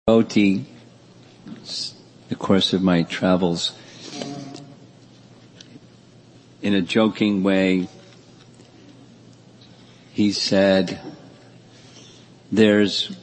devotee, the course of my travels, in a joking way, he said, there's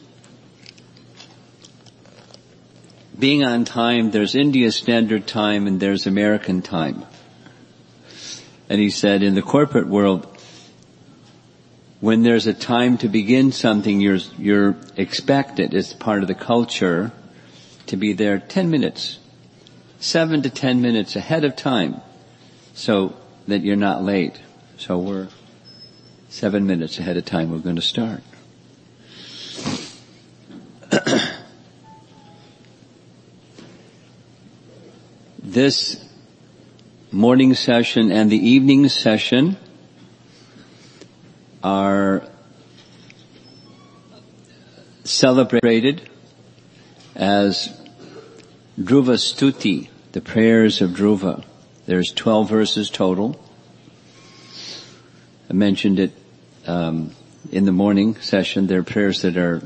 being on time, there's India Standard Time and there's American time. And he said, in the corporate world, when there's a time to begin something, you're expected, it's part of the culture, to be there 10 minutes, 7 to 10 minutes ahead of time, so that you're not late. So we're 7 minutes ahead of time, we're going to start. This morning session and the evening session are celebrated as Dhruva Stuti, the prayers of Dhruva. There's 12 verses total. I mentioned it in the morning session. They're prayers that are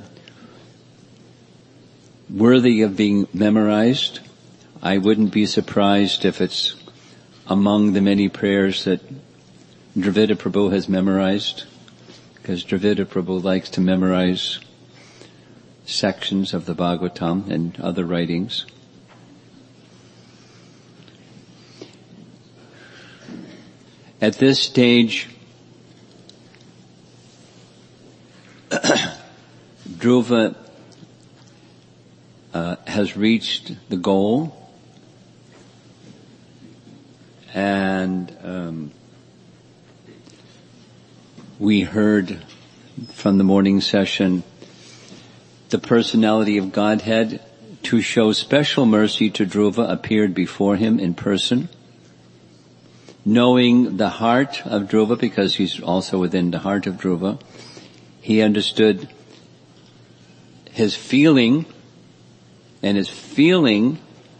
worthy of being memorized. I wouldn't be surprised if it's among the many prayers that Dravida Prabhu has memorized, because Dravida Prabhu likes to memorize sections of the Bhagavatam and other writings. At this stage, Dhruva has reached the goal, and we heard from the morning session the personality of Godhead, to show special mercy to Dhruva, appeared before him in person. Knowing the heart of Dhruva, because he's also within the heart of Dhruva, he understood his feeling, and his feeling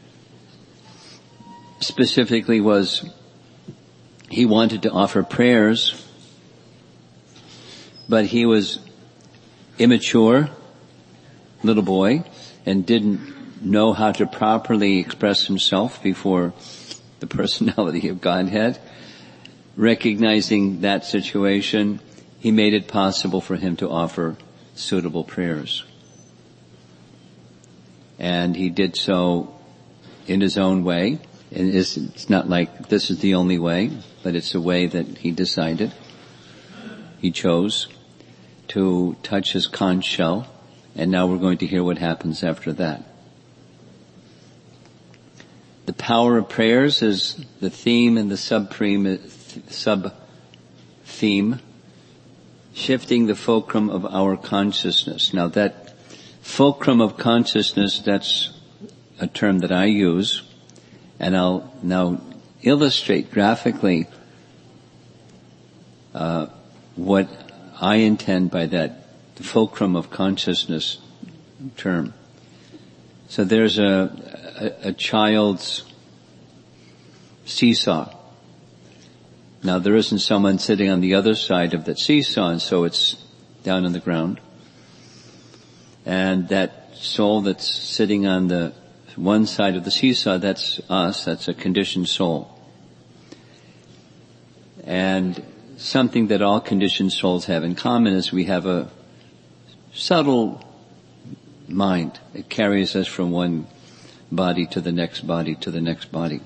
specifically was he wanted to offer prayers, but he was immature, little boy, and didn't know how to properly express himself before the personality of Godhead. Recognizing that situation, he made it possible for him to offer suitable prayers. And he did so in his own way. And it's not like this is the only way, but it's a way that he decided, he chose to touch his conch shell. And now we're going to hear what happens after that. The power of prayers is the theme and the sub-theme, shifting the fulcrum of our consciousness. Now that fulcrum of consciousness, that's a term that I use, and I'll now illustrate graphically what I intend by that, the fulcrum of consciousness term. So there's a child's seesaw. Now there isn't someone sitting on the other side of that seesaw, and so it's down on the ground. And that soul that's sitting on the one side of the seesaw, that's us, that's a conditioned soul. And something that all conditioned souls have in common is we have a subtle mind. It carries us from one body to the next body to the next body.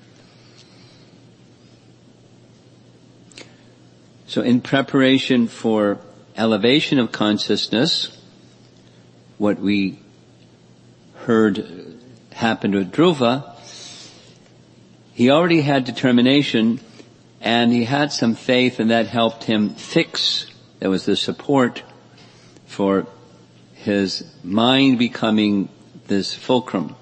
So in preparation for elevation of consciousness, what we heard happened with Dhruva, he already had determination and he had some faith, and that helped him fix, that was the support for his mind becoming this fulcrum,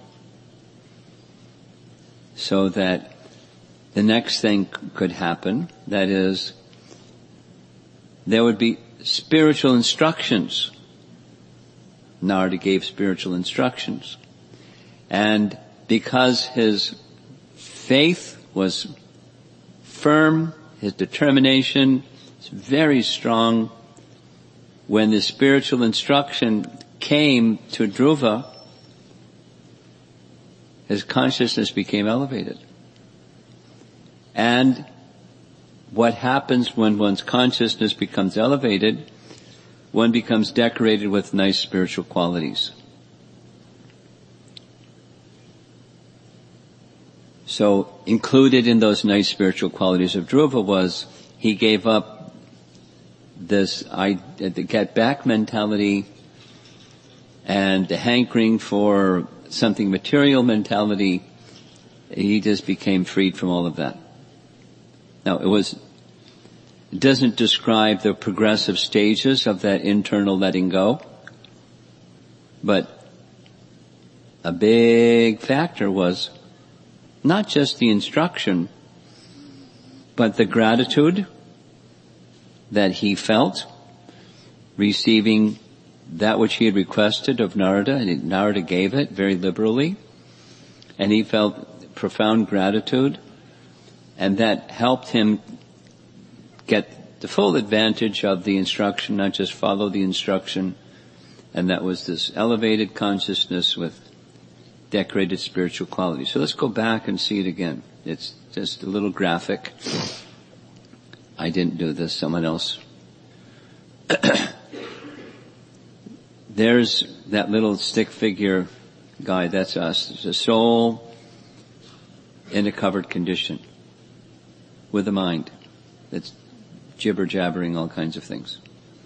so that the next thing could happen, that is, there would be spiritual instructions. Narada gave spiritual instructions. And because his faith was firm, his determination is very strong, when the spiritual instruction came to Dhruva, his consciousness became elevated. And what happens when one's consciousness becomes elevated, one becomes decorated with nice spiritual qualities. So included in those nice spiritual qualities of Dhruva was he gave up this the get back mentality and the hankering for something material mentality. He just became freed from all of that. Now it doesn't describe the progressive stages of that internal letting go, but a big factor was not just the instruction, but the gratitude that he felt receiving that which he had requested of Narada, and Narada gave it very liberally, and he felt profound gratitude, and that helped him get the full advantage of the instruction, not just follow the instruction, and that was this elevated consciousness with decorated spiritual qualities. So let's go back and see it again. It's just a little graphic. I didn't do this, someone else. There's that little stick figure guy, that's us. It's a soul in a covered condition with a mind that's jibber-jabbering all kinds of things.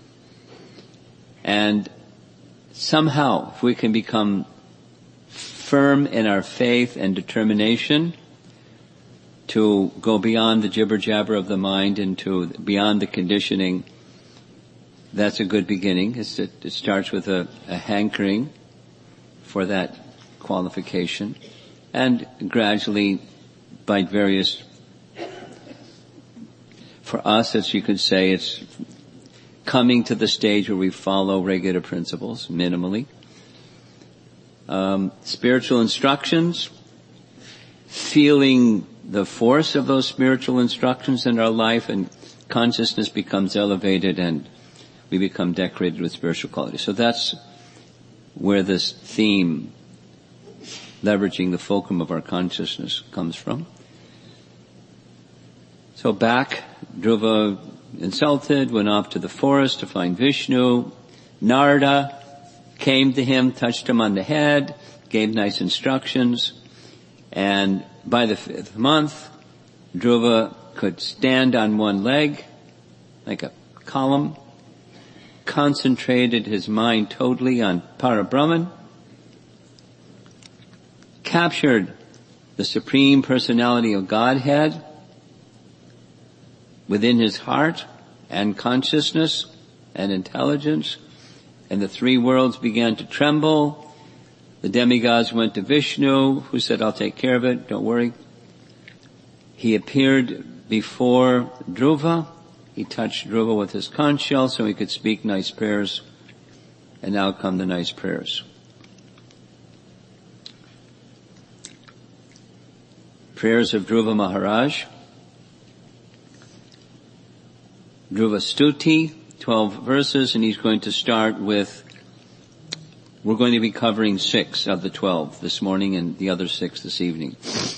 And somehow, if we can become firm in our faith and determination to go beyond the jibber-jabber of the mind and to beyond the conditioning, that's a good beginning. It starts with a hankering for that qualification, and gradually by various, for us, as you could say, it's coming to the stage where we follow regular principles, minimally. Spiritual instructions, feeling the force of those spiritual instructions in our life, and consciousness becomes elevated and we become decorated with spiritual qualities. So that's where this theme, leveraging the fulcrum of our consciousness, comes from. So back, Dhruva, insulted, went off to the forest to find Vishnu. Narada came to him, touched him on the head, gave nice instructions, and by the 5th month, Dhruva could stand on one leg, like a column, concentrated his mind totally on Parabrahman, captured the Supreme Personality of Godhead within his heart and consciousness and intelligence, and the three worlds began to tremble. The demigods went to Vishnu, who said, I'll take care of it, don't worry. He appeared before Dhruva. He touched Dhruva with his conch shell so he could speak nice prayers, and now come the nice prayers. Prayers of Dhruva Maharaj. Dhruva Stuti, 12 verses, and he's going to start with, we're going to be covering 6 of the 12 this morning and the other 6 this evening.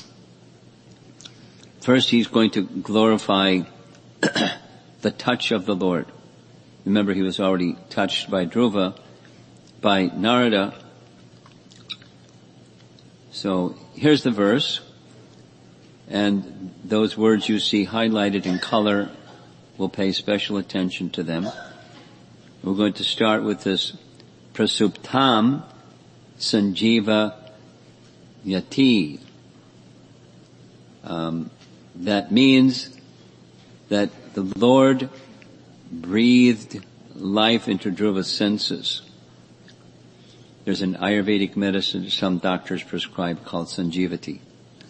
First, he's going to glorify the touch of the Lord. Remember, he was already touched by Dhruva, by Narada. So here's the verse, and those words you see highlighted in color, we'll pay special attention to them. We're going to start with this Prasuptam Sanjiva Yati. That means that the Lord breathed life into Dhruva's senses. There's an Ayurvedic medicine some doctors prescribe called Sanjivati.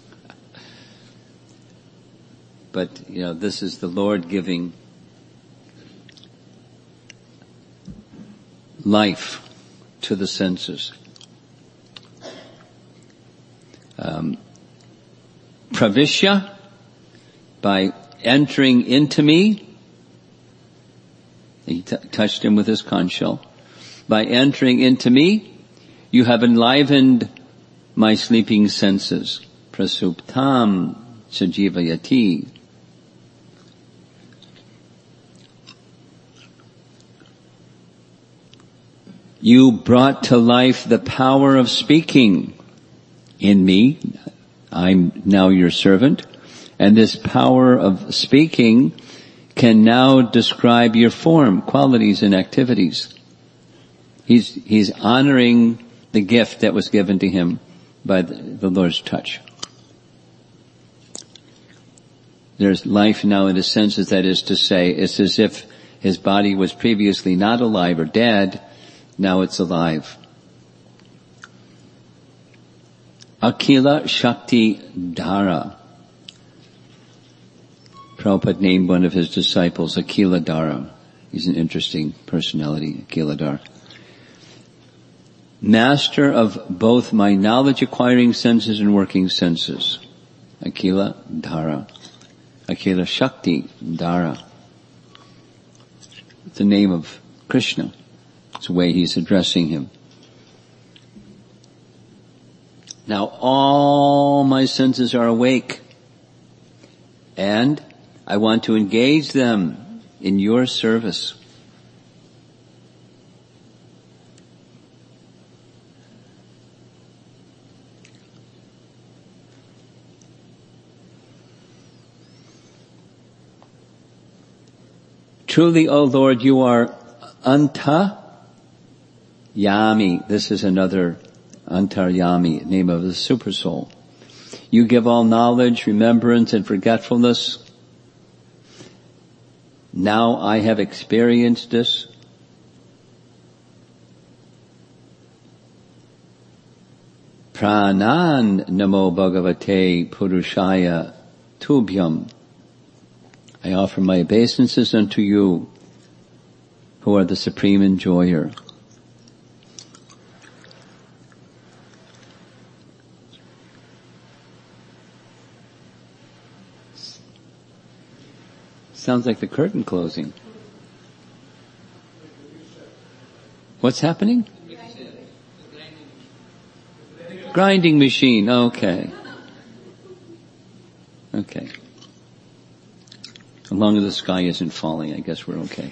But, this is the Lord giving life to the senses. Pravishya, by entering into me, he touched him with his conch shell. By entering into me, you have enlivened my sleeping senses. Prasuptam sajivayati. You brought to life the power of speaking in me. I'm now your servant. And this power of speaking can now describe your form, qualities, and activities. He's honoring the gift that was given to him by the Lord's touch. There's life now in the senses, that is to say, it's as if his body was previously not alive or dead, now it's alive. Akila Shakti Dhara. Prabhupada named one of his disciples Akila Dhara. He's an interesting personality, Akila Dhara. Master of both my knowledge acquiring senses and working senses. Akila Dhara. Akila Shakti Dhara. It's the name of Krishna. It's the way he's addressing him. Now all my senses are awake, and I want to engage them in your service. Truly, O Lord, you are Anta Yami. This is another Antaryami, name of the Super Soul. You give all knowledge, remembrance, and forgetfulness. Now I have experienced this. Pranan Namo Bhagavate Purushaya Tubhyam. I offer my obeisances unto you, who are the supreme enjoyer. Sounds like the curtain closing. What's happening? Grinding machine. Okay. Okay. As long as the sky isn't falling, I guess we're okay.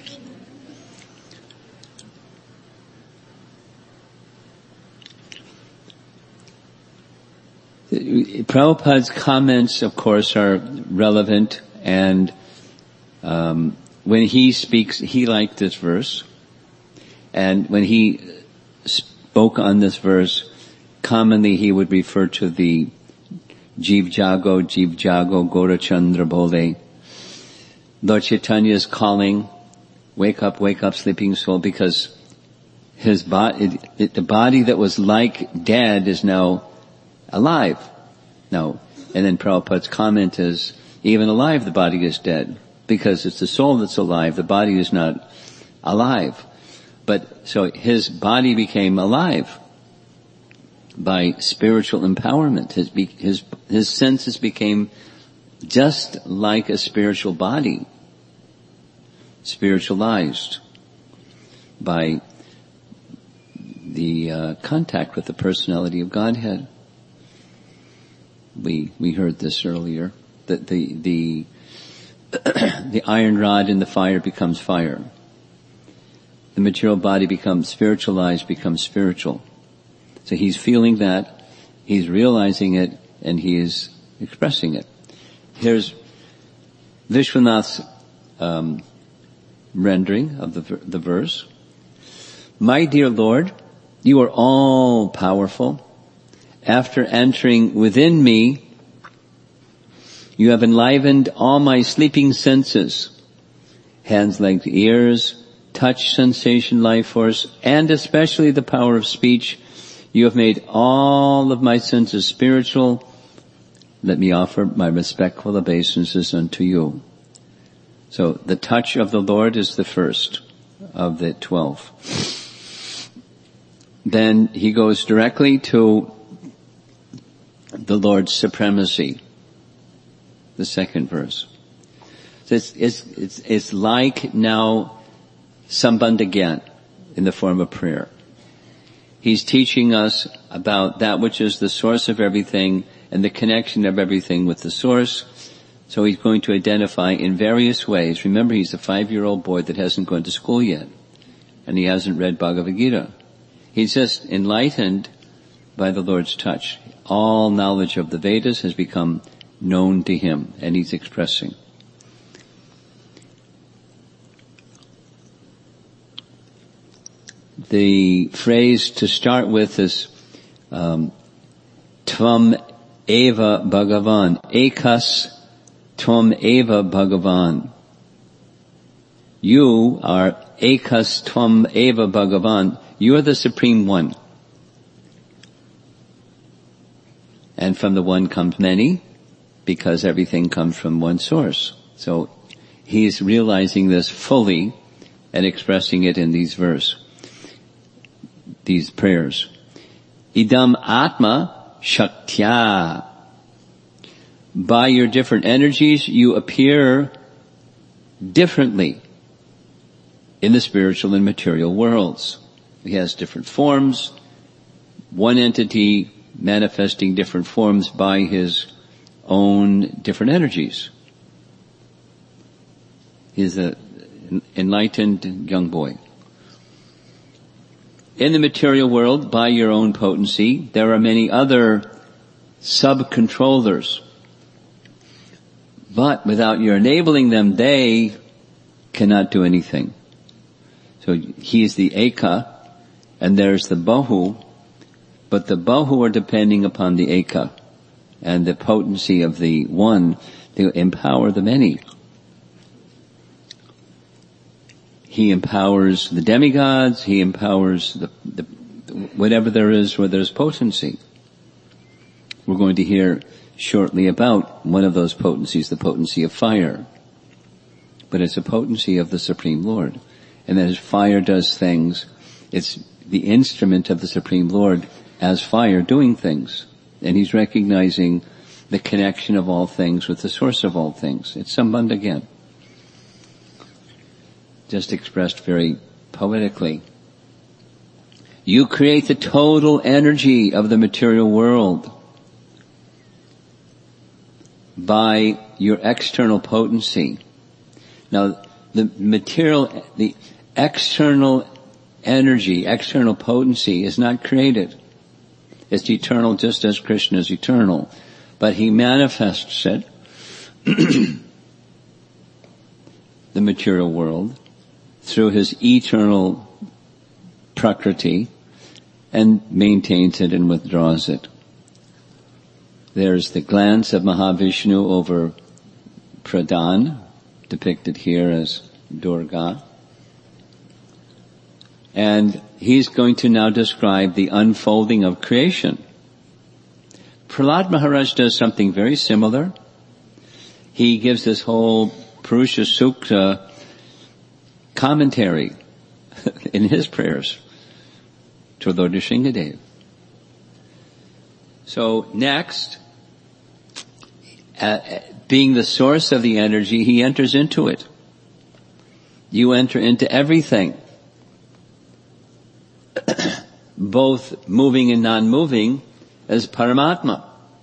Prabhupada's comments, of course, are relevant, and when he speaks, he liked this verse, and when he spoke on this verse, commonly he would refer to the Jiv Jago, Gora Chandra Bole. Lord Chaitanya is calling, wake up, sleeping soul, because his body, the body that was like dead is now alive. No. And then Prabhupada's comment is, even alive the body is dead, because it's the soul that's alive, the body is not alive. But, so his body became alive by spiritual empowerment. His senses became just like a spiritual body, spiritualized by the contact with the personality of Godhead. We heard this earlier, that the iron rod in the fire becomes fire. The material body becomes spiritualized, becomes spiritual. So he's feeling that, he's realizing it, and he is expressing it. Here's Vishwanath's rendering of the verse. My dear Lord, you are all powerful. After entering within me, you have enlivened all my sleeping senses, hands, legs, ears, touch, sensation, life force, and especially the power of speech. You have made all of my senses spiritual. Let me offer my respectful obeisances unto you. So the touch of the Lord is the first of the 12. Then he goes directly to the Lord's supremacy, the second verse. So it's like now Sambandha Gyan in the form of prayer. He's teaching us about that which is the source of everything and the connection of everything with the source. So he's going to identify in various ways. Remember, he's a 5-year-old boy that hasn't gone to school yet, and he hasn't read Bhagavad Gita. He's just enlightened by the Lord's touch. All knowledge of the Vedas has become known to him, and he's expressing. The phrase to start with is Tvam Eva Bhagavan. Ekas Tvam Eva Bhagavan. You are Ekas Tvam Eva Bhagavan. You are the Supreme One. And from the one comes many, because everything comes from one source. So he's realizing this fully and expressing it in these prayers. Idam Atma Shaktya. By your different energies, you appear differently in the spiritual and material worlds. He has different forms, one entity manifesting different forms by his own different energies. He's an enlightened young boy. In the material world, by your own potency, there are many other sub-controllers. But without your enabling them, they cannot do anything. So he is the Eka, and there's the Bahu, but the Bahu are depending upon the Eka and the potency of the one to empower the many. He empowers the demigods, he empowers the whatever there is where there's potency. We're going to hear shortly about one of those potencies, the potency of fire. But it's a potency of the Supreme Lord. And as fire does things, it's the instrument of the Supreme Lord as fire doing things. And he's recognizing the connection of all things with the source of all things. It's Sambandha again. Just expressed very poetically. You create the total energy of the material world by your external potency. Now, the external energy, external potency is not created. It's eternal just as Krishna is eternal. But he manifests it, the material world, through his eternal prakriti, and maintains it and withdraws it. There's the glance of Mahavishnu over Pradhan, depicted here as Durga. And he's going to now describe the unfolding of creation. Prahlad Maharaj does something very similar. He gives this whole Purusha Sukta commentary in his prayers to Lord Nrsingadev. So next, being the source of the energy, he enters into it. You enter into everything, both moving and non-moving, as Paramatma.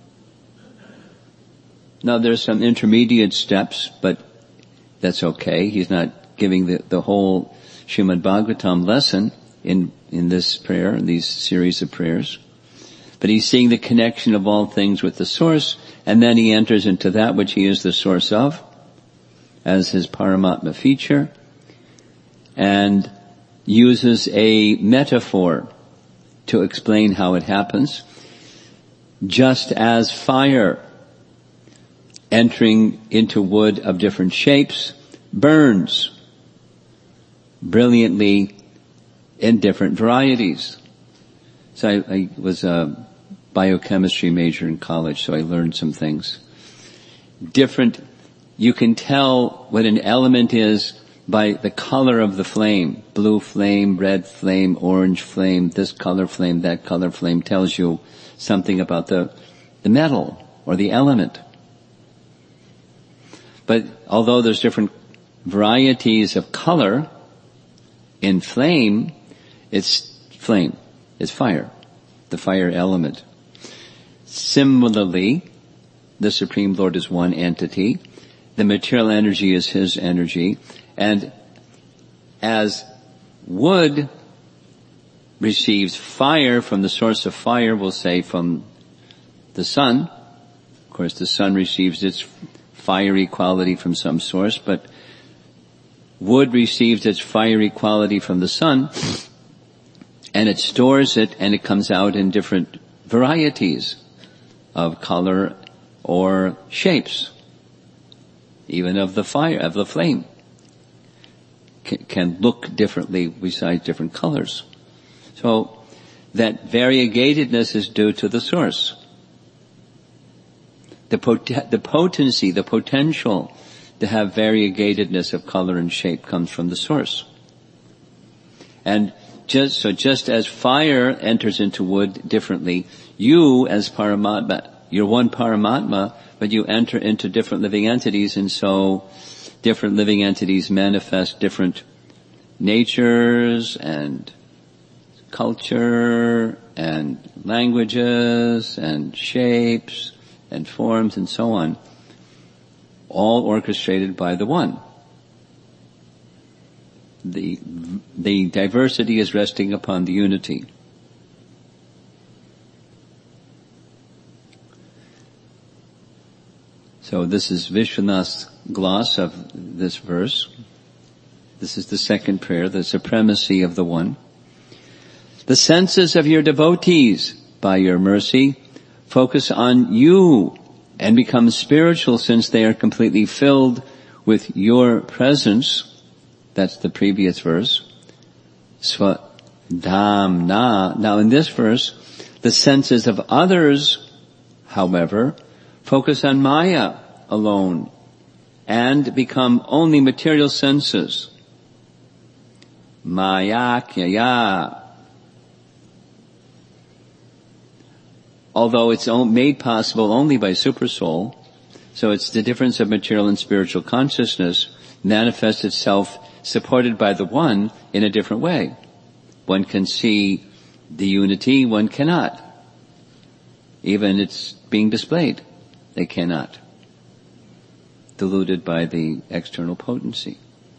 Now there's some intermediate steps, but that's okay. He's not giving the whole Srimad Bhagavatam lesson in this prayer, in these series of prayers. But he's seeing the connection of all things with the source, and then he enters into that which he is the source of, as his Paramatma feature, and uses a metaphor to explain how it happens. Just as fire entering into wood of different shapes burns brilliantly in different varieties. So I was a biochemistry major in college, so I learned some things. You can tell what an element is by the color of the flame. Blue flame, red flame, orange flame, this color flame, that color flame tells you something about the metal or the element. But although there's different varieties of color in flame, it's flame. is fire, the fire element. Similarly, the Supreme Lord is one entity. The material energy is His energy. And as wood receives fire from the source of fire, we'll say from the sun. Of course, the sun receives its fiery quality from some source, but wood receives its fiery quality from the sun, and it stores it, and it comes out in different varieties of color or shapes, even of the fire, of the flame. Can look differently besides different colors. So that variegatedness is due to the source. The potency, the potential to have variegatedness of color and shape comes from the source. And just as fire enters into wood differently, you as Paramatma, you're one Paramatma, but you enter into different living entities, and so different living entities manifest different natures and culture and languages and shapes and forms and so on, all orchestrated by the one. The diversity is resting upon the unity. So this is Vishwanath's gloss of this verse. This is the second prayer, the supremacy of the one. The senses of your devotees, by your mercy, focus on you and become spiritual since they are completely filled with your presence. That's the previous verse. Swadhamna. Now in this verse, the senses of others, however, focus on Maya alone and become only material senses. Maya kyaya. Although it's made possible only by Supersoul, so it's the difference of material and spiritual consciousness manifests itself supported by the one in a different way. One can see the unity, one cannot. Even it's being displayed, they cannot. Diluted by the external potency.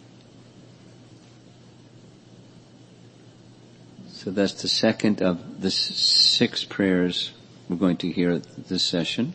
So that's the second of the 6 prayers we're going to hear this session.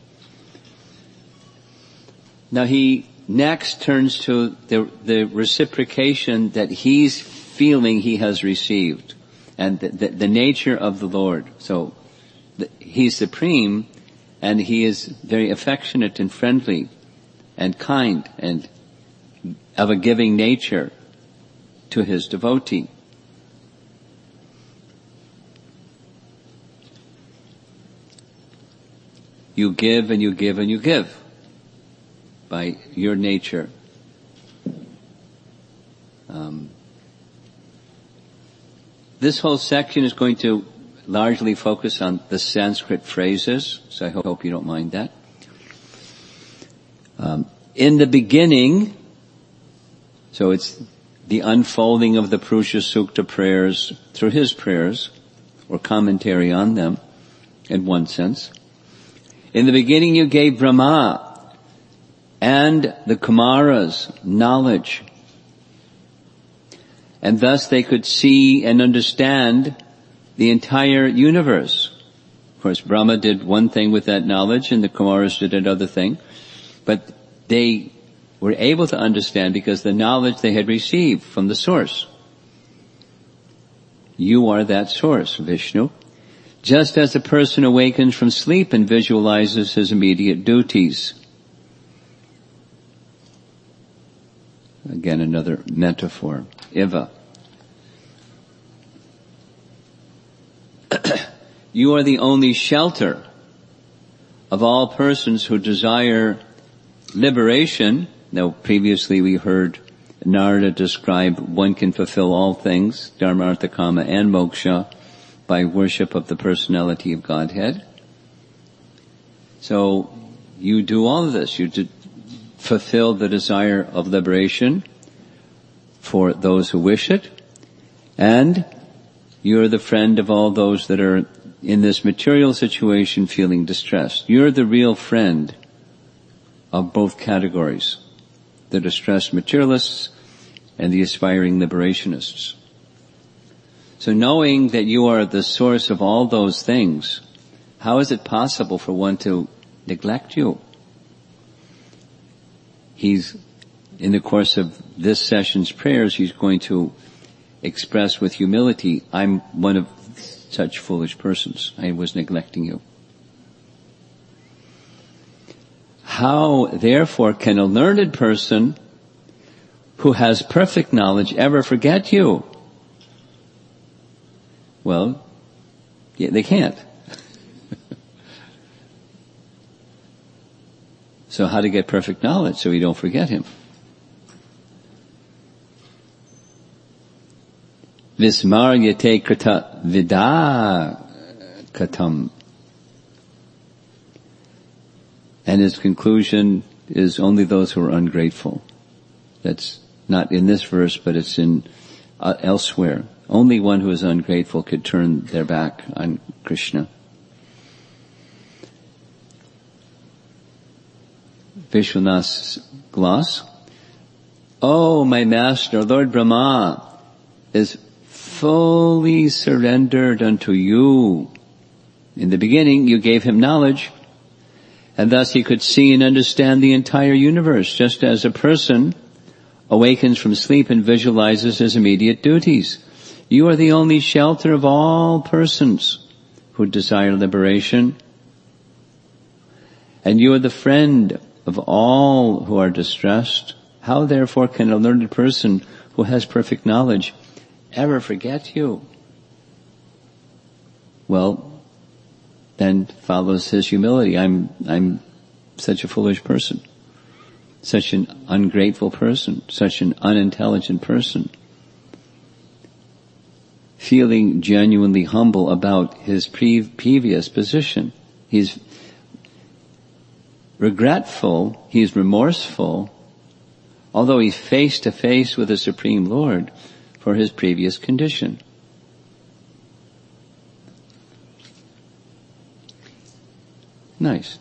Now he next turns to the reciprocation that he's feeling he has received and the nature of the Lord. So he's supreme and he is very affectionate and friendly and kind and of a giving nature to his devotee. You give and you give and you give by your nature. This whole section is going to largely focus on the Sanskrit phrases, so I hope you don't mind that. In the beginning, so it's the unfolding of the Purusha Sukta prayers through his prayers, or commentary on them, in one sense. In the beginning you gave Brahma and the Kumaras knowledge, and thus they could see and understand the entire universe. Of course, Brahma did one thing with that knowledge and the Kumaras did another thing, but they were able to understand because the knowledge they had received from the source. You are that source, Vishnu. Just as a person awakens from sleep and visualizes his immediate duties. Again, another metaphor. Iva. You are the only shelter of all persons who desire liberation. Now, previously we heard Narada describe one can fulfill all things, Dharma, Artha, Kama, and Moksha, by worship of the personality of Godhead. So you do all of this. You fulfill the desire of liberation for those who wish it, and You're the friend of all those that are in this material situation feeling distressed. You're the real friend of both categories, the distressed materialists and the aspiring liberationists. So knowing that you are the source of all those things, how is it possible for one to neglect you? He's, in the course of this session's prayers, he's going to express with humility, I'm one of such foolish persons. I was neglecting you. How, therefore, can a learned person who has perfect knowledge ever forget you? Well, yeah, they can't. So how to get perfect knowledge so we don't forget him? Vismaryate krita vidakatam. And his conclusion is only those who are ungrateful. That's not in this verse, but it's in elsewhere. Only one who is ungrateful could turn their back on Krishna. Vishwanath's gloss. Oh, my master, Lord Brahma is fully surrendered unto you. In the beginning, you gave him knowledge, and thus he could see and understand the entire universe, just as a person awakens from sleep and visualizes his immediate duties. You are the only shelter of all persons who desire liberation, and you are the friend of all who are distressed. How therefore can a learned person who has perfect knowledge ever forget you? Well, then follows his humility. I'm such a foolish person, such an ungrateful person, such an unintelligent person. Feeling genuinely humble about his previous position. He's regretful, he's remorseful, although he's face to face with the Supreme Lord for his previous condition. Nice.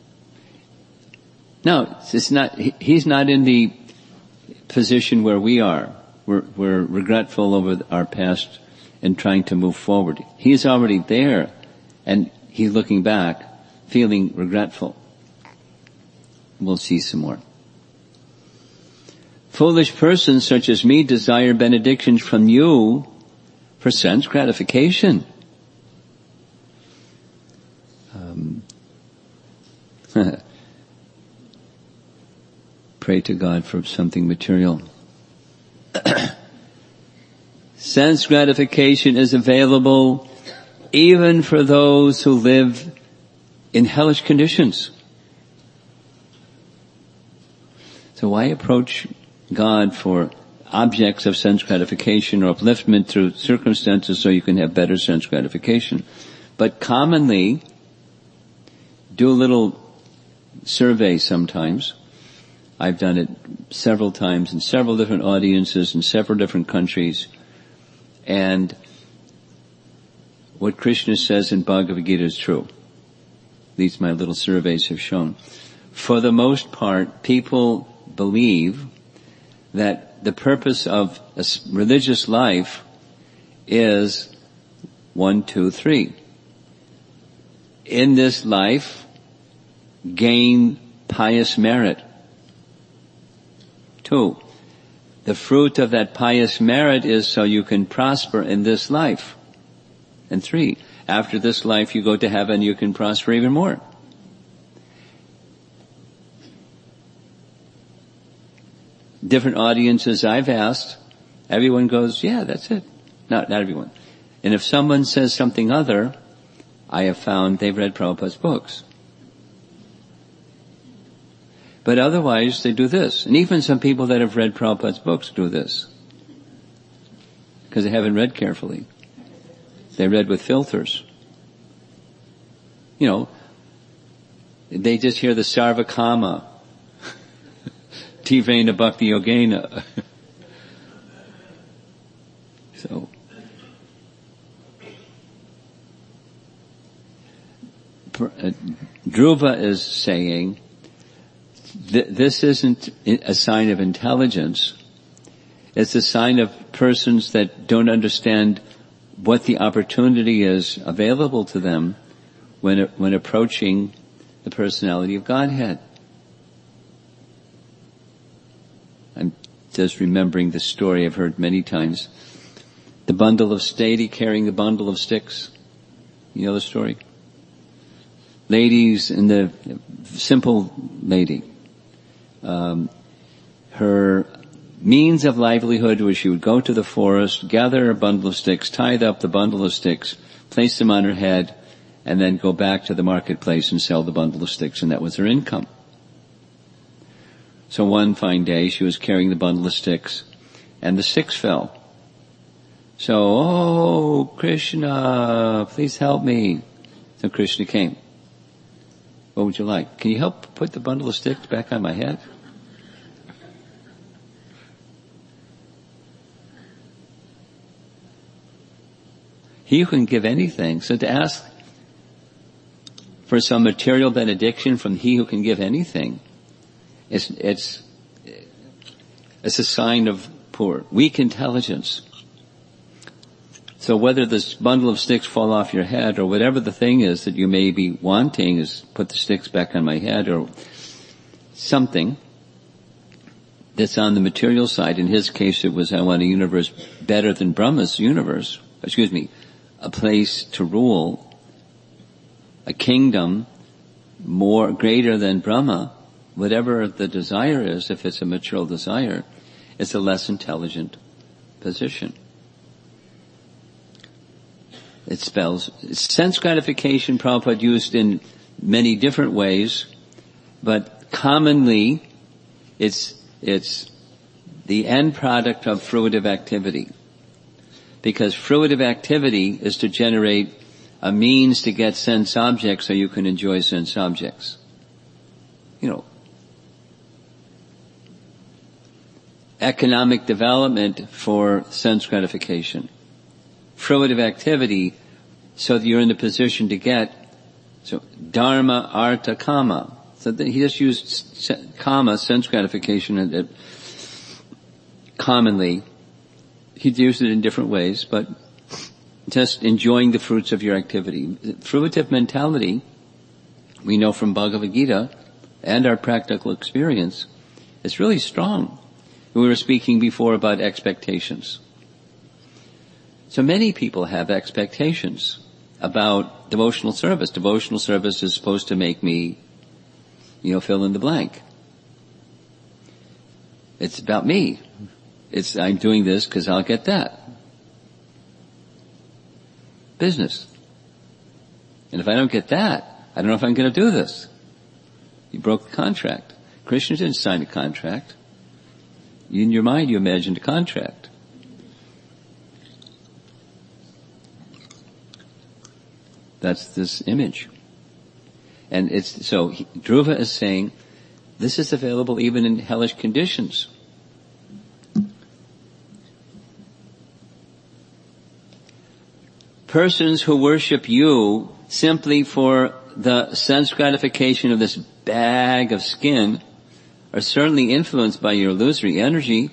Now, he's not in the position where we are. We're regretful over our past and trying to move forward. He's already there, and he's looking back, feeling regretful. We'll see some more. Foolish persons such as me desire benedictions from you for sense gratification. Pray to God for something material. Sense gratification is available even for those who live in hellish conditions. So why approach God for objects of sense gratification or upliftment through circumstances so you can have better sense gratification? But commonly, do a little survey sometimes. I've done it several times in several different audiences in several different countries. And what Krishna says in Bhagavad Gita is true. These my little surveys have shown. For the most part, people believe that the purpose of a religious life is 1, 2, 3. In this life, gain pious merit. 2, the fruit of that pious merit is so you can prosper in this life. And 3, after this life you go to heaven, you can prosper even more. Different audiences I've asked, everyone goes, yeah, that's it. Not everyone. And if someone says something other, I have found they've read Prabhupada's books. But otherwise they do this. And even some people that have read Prabhupada's books do this. Because they haven't read carefully. They read with filters. You know, they just hear the Sarvakama. Tivena Bhakti Yogena. So, Dhruva is saying, this isn't a sign of intelligence. It's a sign of persons that don't understand what the opportunity is available to them when approaching the personality of Godhead. I'm just remembering the story I've heard many times. The bundle of lady carrying the bundle of sticks. You know the story? Ladies, and the simple lady, her means of livelihood was she would go to the forest, gather a bundle of sticks, tie up the bundle of sticks, place them on her head, and then go back to the marketplace and sell the bundle of sticks, and that was her income. So one fine day she was carrying the bundle of sticks, and the sticks fell. So, oh, Krishna, please help me. So Krishna came. What would you like? Can you help put the bundle of sticks back on my head? He who can give anything. So to ask for some material benediction from he who can give anything, it's a sign of poor, weak intelligence. So whether this bundle of sticks fall off your head or whatever the thing is that you may be wanting is put the sticks back on my head or something that's on the material side. In his case it was, I want a universe better than Brahma's universe. A place to rule, a kingdom more greater than Brahma. Whatever the desire is, if it's a material desire, it's a less intelligent position. It spells sense gratification. Prabhupada used in many different ways, but commonly it's the end product of fruitive activity. Because fruitive activity is to generate a means to get sense objects so you can enjoy sense objects. Economic development for sense gratification. Fruitive activity so that you're in the position to get, so dharma, artha, kama. So he just used kama, sense gratification, and commonly. He'd use it in different ways, but just enjoying the fruits of your activity. Fruitive mentality, we know from Bhagavad Gita and our practical experience, is really strong. We were speaking before about expectations. So many people have expectations about devotional service. Devotional service is supposed to make me, fill in the blank. It's about me. I'm doing this because I'll get that. Business. And if I don't get that, I don't know if I'm going to do this. You broke the contract. Krishna didn't sign a contract. In your mind you imagined a contract. That's this image. And Dhruva is saying, this is available even in hellish conditions. Persons who worship you simply for the sense gratification of this bag of skin are certainly influenced by your illusory energy.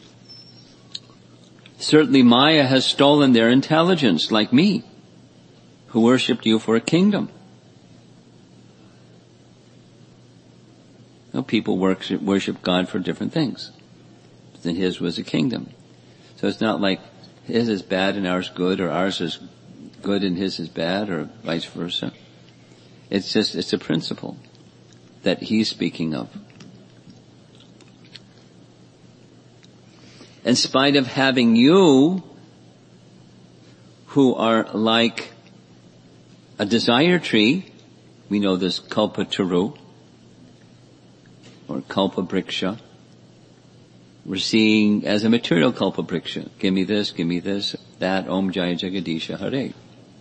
Certainly Maya has stolen their intelligence, like me, who worshipped you for a kingdom. People worship God for different things. Then his was a kingdom. So it's not like his is bad and ours good, or ours is good and his is bad, or vice versa. It's a principle that he's speaking of. In spite of having you, who are like a desire tree, we know this kalpataru, or kalpabriksha, we're seeing as a material kalpabriksha. Give me this, that, Om Jaya Jagadisha Hare.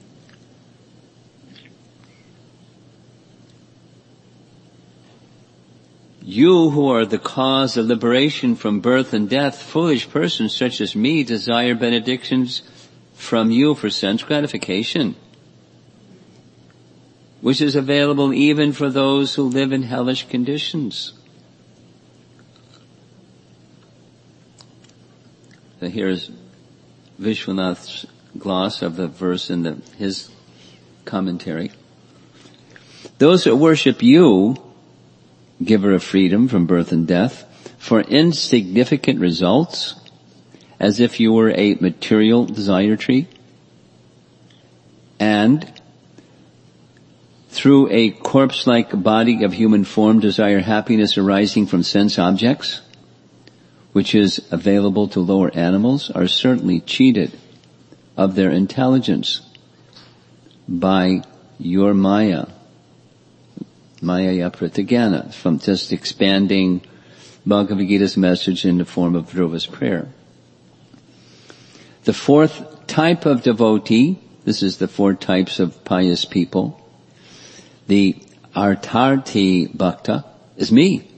You who are the cause of liberation from birth and death, foolish persons such as me desire benedictions from you for sense gratification. which is available even for those who live in hellish conditions. So here's Vishwanath's gloss of the verse in his commentary. Those that worship you, giver of freedom from birth and death, for insignificant results, as if you were a material desire tree, and through a corpse-like body of human form desire happiness arising from sense objects, which is available to lower animals, are certainly cheated of their intelligence by your Maya Pratyagyana, from just expanding Bhagavad Gita's message in the form of Dhruva's prayer. The fourth type of devotee, this is the four types of pious people, the Artarthi Bhakta, is me.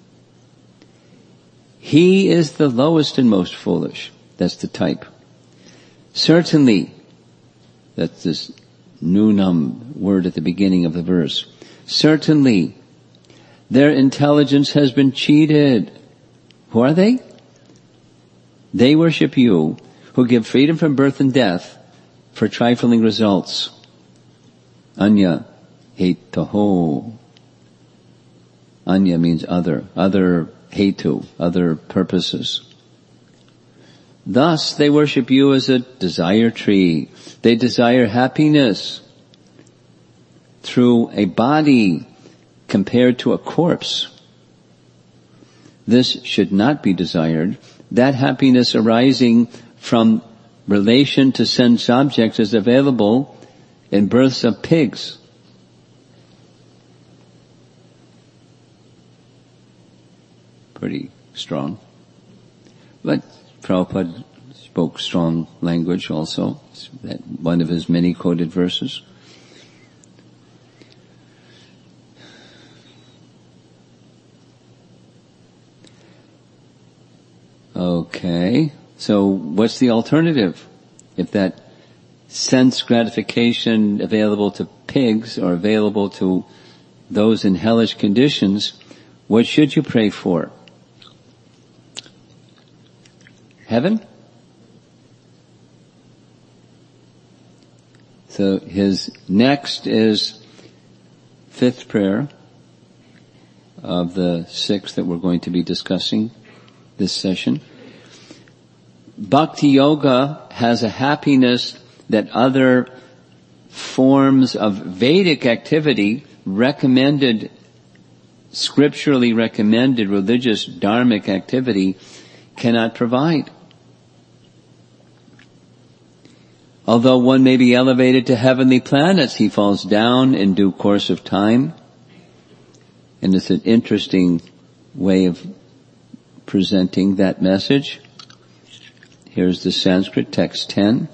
He is the lowest and most foolish. That's the type. Certainly, that's this nunam word at the beginning of the verse. Certainly, their intelligence has been cheated. Who are they? They worship you, who give freedom from birth and death for trifling results. Anya hetaho. Anya means other hetu, other purposes. Thus, they worship you as a desire tree. They desire happiness through a body compared to a corpse. This should not be desired. That happiness arising from relation to sense objects is available in births of pigs. Pretty strong. But Prabhupada spoke strong language also. It's one of his many quoted verses. Okay, so what's the alternative? If that sense gratification available to pigs or available to those in hellish conditions, what should you pray for? Heaven? So his next is fifth prayer of the sixth that we're going to be discussing this session. Bhakti Yoga has a happiness that other forms of Vedic activity recommended, scripturally recommended religious dharmic activity cannot provide. Although one may be elevated to heavenly planets, he falls down in due course of time. And it's an interesting way of presenting that message. Here's the Sanskrit text 10.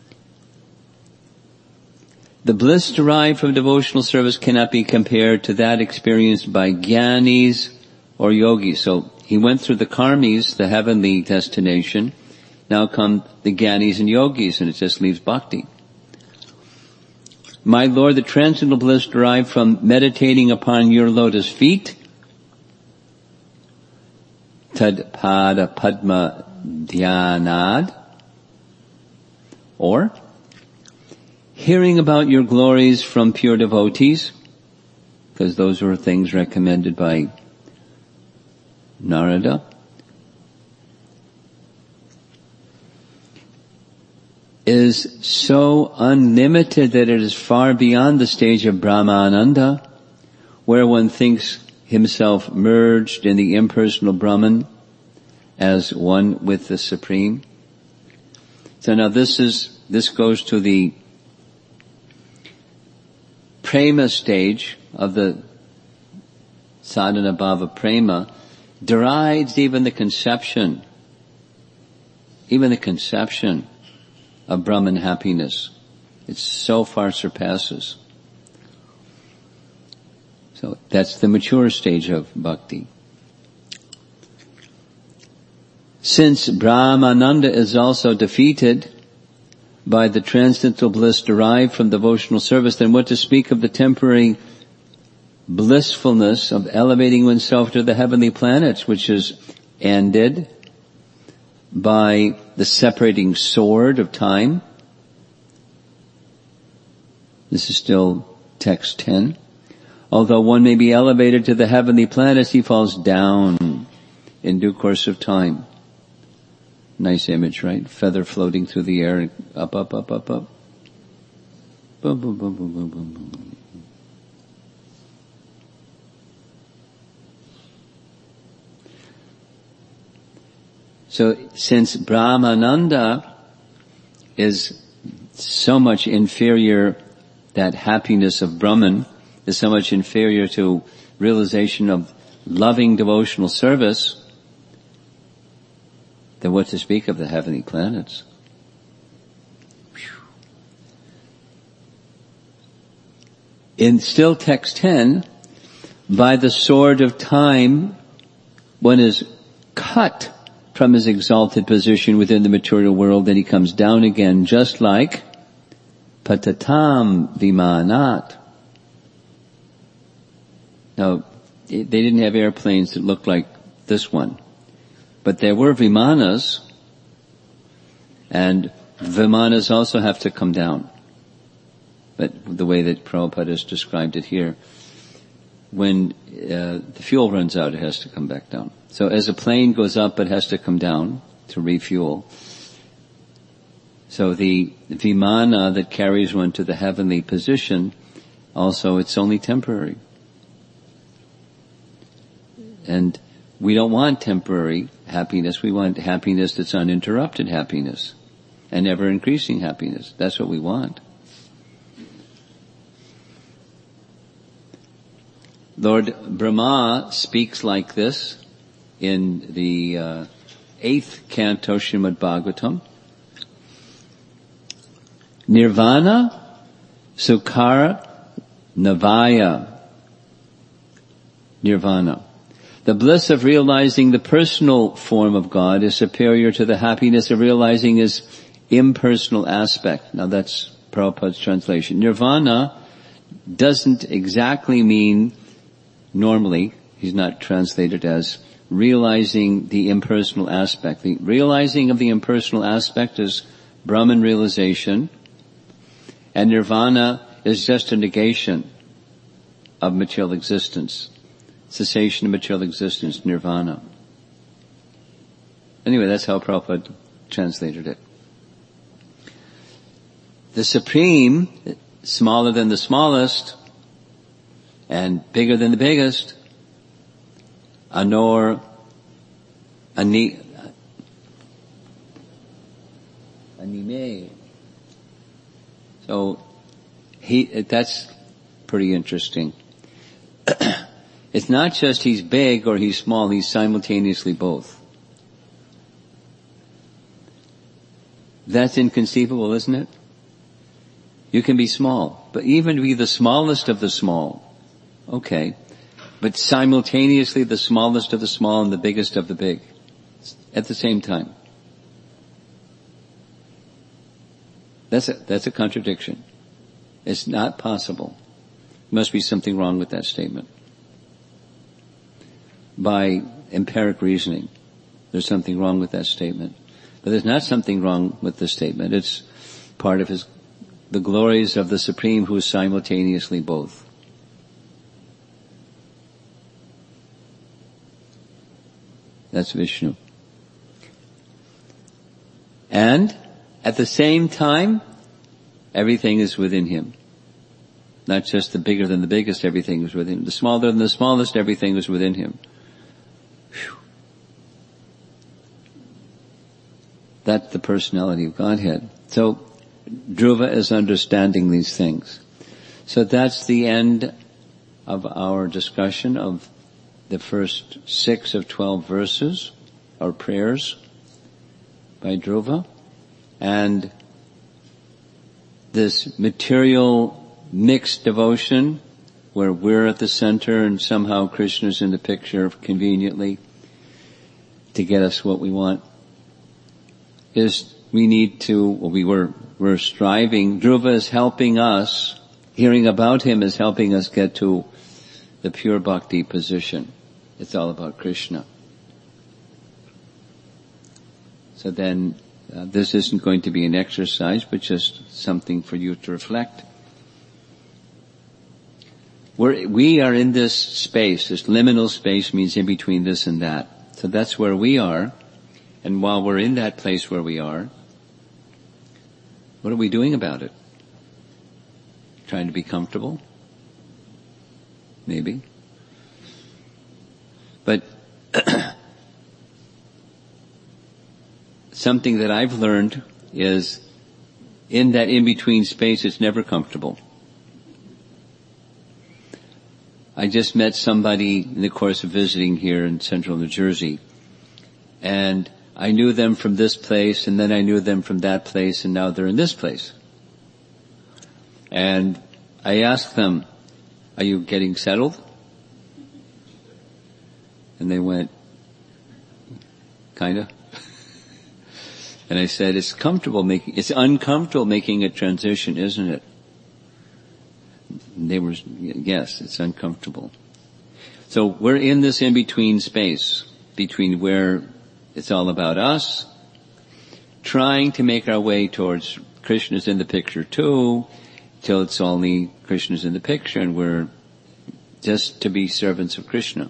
The bliss derived from devotional service cannot be compared to that experienced by jnanis or yogis. So he went through the karmis, the heavenly destination. Now come the jnanis and yogis, and it just leaves bhakti. My Lord, the transcendental bliss derived from meditating upon your lotus feet, tad pada padma dhyanad, or hearing about your glories from pure devotees, because those were things recommended by Narada, is so unlimited that it is far beyond the stage of Brahmananda, where one thinks himself merged in the impersonal Brahman as one with the Supreme. So now this goes to the prema stage of the sadhana bhava prema, derides even the conception of Brahman happiness. It so far surpasses. So that's the mature stage of bhakti. Since Brahmananda is also defeated, by the transcendental bliss derived from devotional service, then what to speak of the temporary blissfulness of elevating oneself to the heavenly planets, which is ended by the separating sword of time? This is still text 10. Although one may be elevated to the heavenly planets, he falls down in due course of time. Nice image, right? Feather floating through the air, up, up, up, up, up. Boom, boom, boom, boom, boom, boom, boom. So since Brahmananda is so much inferior, that happiness of Brahman is so much inferior to realization of loving devotional service, then what to speak of the heavenly planets? In still text 10, by the sword of time, one is cut from his exalted position within the material world, then he comes down again, just like patatam vimanat. Now, they didn't have airplanes that looked like this one, but there were vimanas, and vimanas also have to come down. But the way that Prabhupada has described it here, when the fuel runs out, it has to come back down. So as a plane goes up, it has to come down to refuel. So the vimana that carries one to the heavenly position, also it's only temporary. And we don't want temporary happiness. We want happiness that's uninterrupted happiness and ever increasing happiness. That's what we want. Lord Brahma speaks like this in the 8th canto Srimad Bhagavatam. Nirvana Sukhara Navaya. Nirvana. The bliss of realizing the personal form of God is superior to the happiness of realizing his impersonal aspect. Now that's Prabhupada's translation. Nirvana doesn't exactly mean, normally, he's not translated as realizing the impersonal aspect. The realizing of the impersonal aspect is Brahman realization, and nirvana is just a negation of material existence. Cessation of material existence, nirvana. Anyway, that's how Prabhupada translated it. The supreme, smaller than the smallest, and bigger than the biggest, anime. So that's pretty interesting. It's not just he's big or he's small, he's simultaneously both. That's inconceivable, isn't it? You can be small, but even be the smallest of the small, okay, but simultaneously the smallest of the small and the biggest of the big at the same time. That's a contradiction. It's not possible. There must be something wrong with that statement. By empiric reasoning, there's something wrong with that statement. But there's not something wrong with the statement. It's part of the glories of the Supreme who is simultaneously both. That's Vishnu. And at the same time, everything is within him. Not just the bigger than the biggest, everything is within him. The smaller than the smallest, everything is within him. Whew. That's the personality of Godhead. So Dhruva is understanding these things. So that's the end of our discussion of the first 6 of 12 verses, or prayers by Dhruva. And this material mixed devotion, where we're at the center and somehow Krishna's in the picture conveniently to get us what we want, is we need to, well, we were we're striving. Dhruva is helping us. Hearing about him is helping us get to the pure bhakti position. It's all about Krishna. So then, this isn't going to be an exercise, but just something for you to reflect. We are in this space. This liminal space means in between this and that. So that's where we are. And while we're in that place where we are, what are we doing about it? Trying to be comfortable? Maybe. But something that I've learned is in that in-between space, it's never comfortable. I just met somebody in the course of visiting here in central New Jersey, and I knew them from this place, and then I knew them from that place, and now they're in this place. And I asked them, are you getting settled? And they went, kinda. And I said, it's uncomfortable making a transition, isn't it? And they were, yes, it's uncomfortable. So we're in this in-between space, between where it's all about us, trying to make our way towards Krishna's in the picture too, till it's only Krishna's in the picture and we're just to be servants of Krishna.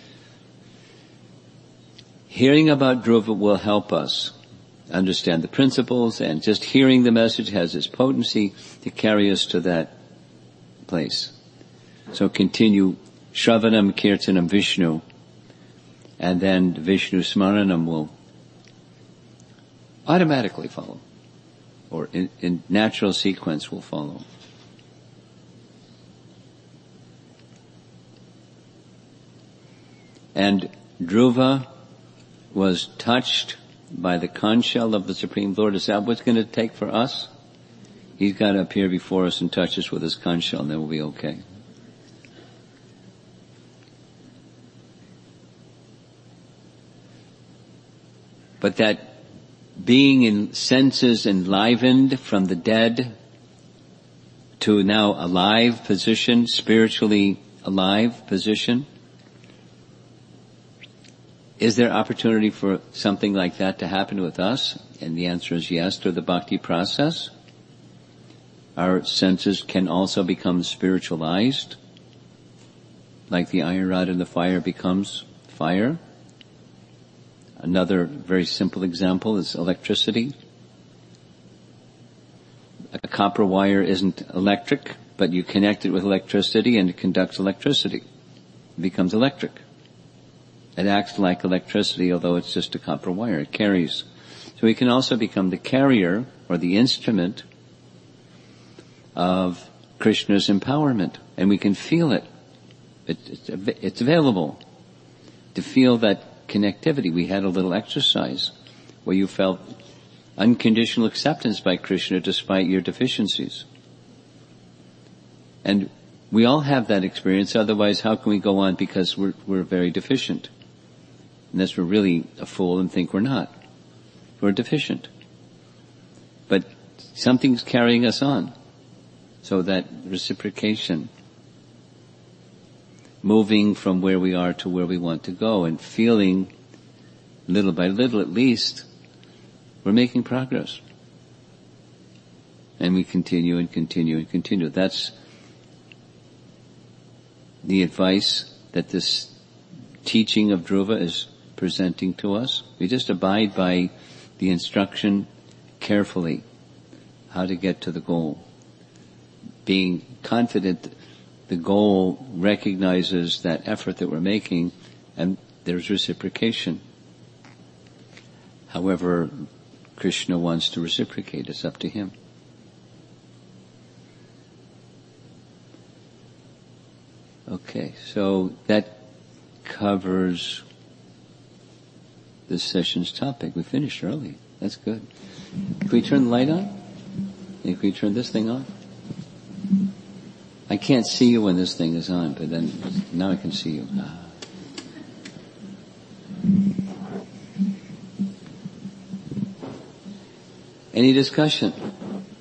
Hearing about Dhruva will help us understand the principles, and just hearing the message has its potency to carry us to that place. So continue Shravanam Kirtanam Vishnu, and then Vishnu Smaranam will automatically follow, or in natural sequence will follow. And Dhruva was touched by the conch shell of the Supreme Lord. Is that what's going to take for us? He's got to appear before us and touch us with his conch shell, and then we'll be okay. But that being in senses enlivened from the dead to now alive position, spiritually alive position, is there opportunity for something like that to happen with us? And the answer is yes, through the bhakti process. Our senses can also become spiritualized, like the iron rod in the fire becomes fire. Another very simple example is electricity. A copper wire isn't electric, but you connect it with electricity and it conducts electricity. It becomes electric. It acts like electricity, although it's just a copper wire. It carries. So we can also become the carrier or the instrument of Krishna's empowerment, and we can feel it. It's available to feel that connectivity. We had a little exercise where you felt unconditional acceptance by Krishna despite your deficiencies. And we all have that experience, otherwise how can we go on, because we're very deficient. Unless we're really a fool and think we're not. We're deficient. But something's carrying us on. So that reciprocation, moving from where we are to where we want to go, and feeling little by little at least, we're making progress. And we continue and continue and continue. That's the advice that this teaching of Dhruva is presenting to us. We just abide by the instruction carefully, how to get to the goal. Being confident the goal recognizes that effort that we're making, and there's reciprocation. However Krishna wants to reciprocate, it's up to him. Okay, so that covers this session's topic. We finished early. That's good. Can we turn the light on? Can we turn this thing on? I can't see you when this thing is on, but then now I can see you. Any discussion?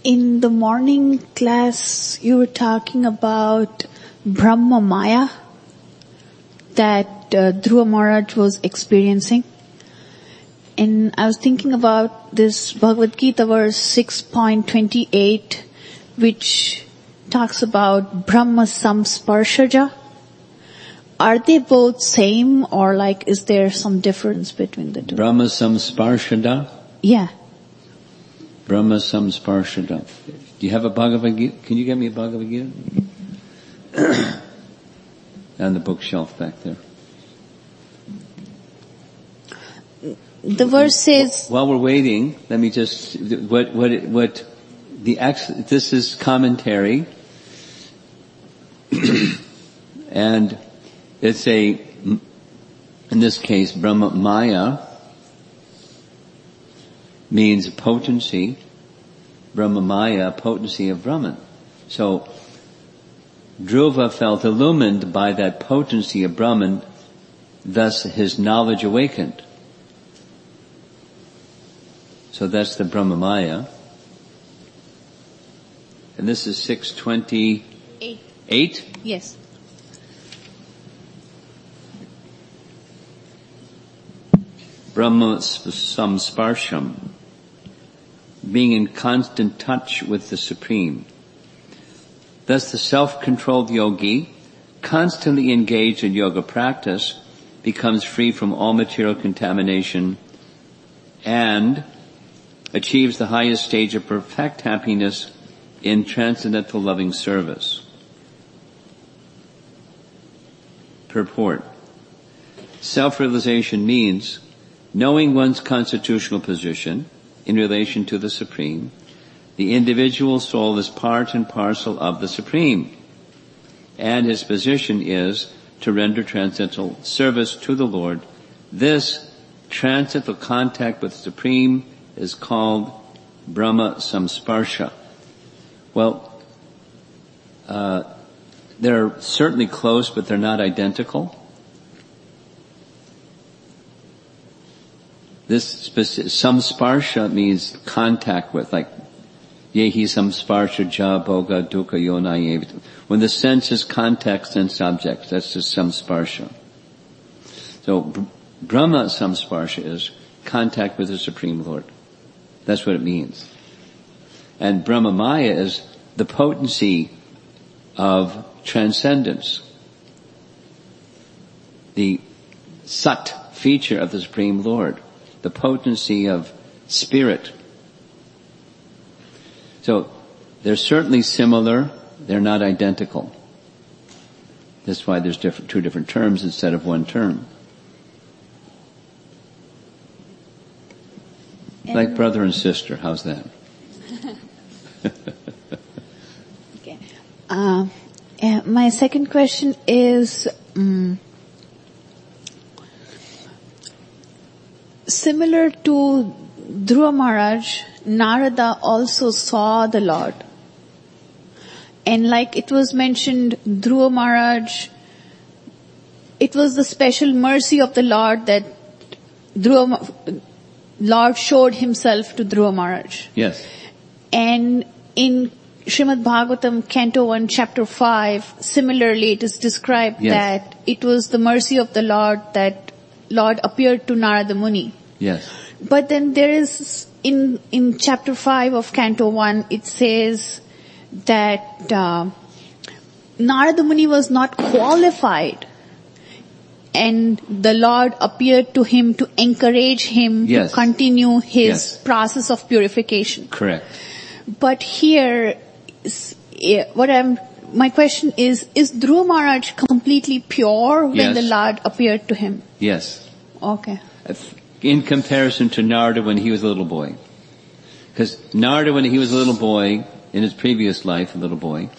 In the morning class, you were talking about Brahma Maya that Dhruva Maharaj was experiencing. And I was thinking about this Bhagavad Gita verse 6.28, which talks about Brahma Samsparshaja. Are they both same, or like is there some difference between the two? Brahma Samsparshada? Yeah. Brahma Samsparshada. Do you have a Bhagavad Gita? Can you get me a Bhagavad Gita? On the bookshelf back there. The verse says... While we're waiting, let me just, this is commentary. And it's in this case, Brahma Maya means potency. Brahma Maya, potency of Brahman. So, Dhruva felt illumined by that potency of Brahman, thus his knowledge awakened. So that's the Brahma Maya. And this is 628? 8? Yes. Brahma Samsparsham, being in constant touch with the Supreme. Thus the self-controlled yogi, constantly engaged in yoga practice, becomes free from all material contamination and achieves the highest stage of perfect happiness in transcendental loving service. Purport. Self-realization means knowing one's constitutional position in relation to the Supreme. The individual soul is part and parcel of the Supreme, and his position is to render transcendental service to the Lord. This transcendental contact with the Supreme is called Brahma Samsparsha. Well, they're certainly close, but they're not identical. This samsparsha means contact with, like yehi samsparsha ja bhoga dukkha yonaye. When the sense is contact sense objects, that's just samsparsha. So Brahma samsparsha is contact with the Supreme Lord. That's what it means. And Brahma Maya is the potency of transcendence. The sat feature of the Supreme Lord. The potency of spirit. So, they're certainly similar, they're not identical. That's why there's two different terms instead of one term. Like brother and sister, how's that? Okay. My second question is, similar to Dhruva Maharaj, Narada also saw the Lord. And like it was mentioned, Dhruva Maharaj, it was the special mercy of the Lord that Lord showed himself to Dhruva Maharaj. Yes. And in Srimad Bhagavatam, Canto 1, Chapter 5, similarly it is described that it was the mercy of the Lord that Lord appeared to Narada Muni. Yes. But then there is, in Chapter 5 of Canto 1, it says that Narada Muni was not qualified, and the Lord appeared to him to encourage him to continue his process of purification. Correct. But here, my question is Dhruva Maharaj completely pure when the Lord appeared to him? Yes. Okay. In comparison to Narada when he was a little boy. Because Narada when he was a little boy, in his previous life, a little boy,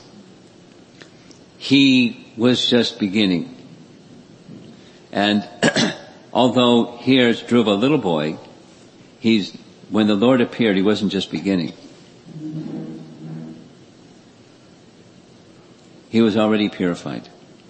he was just beginning. And although here's Dhruva, a little boy, when the Lord appeared, he wasn't just beginning. He was already purified.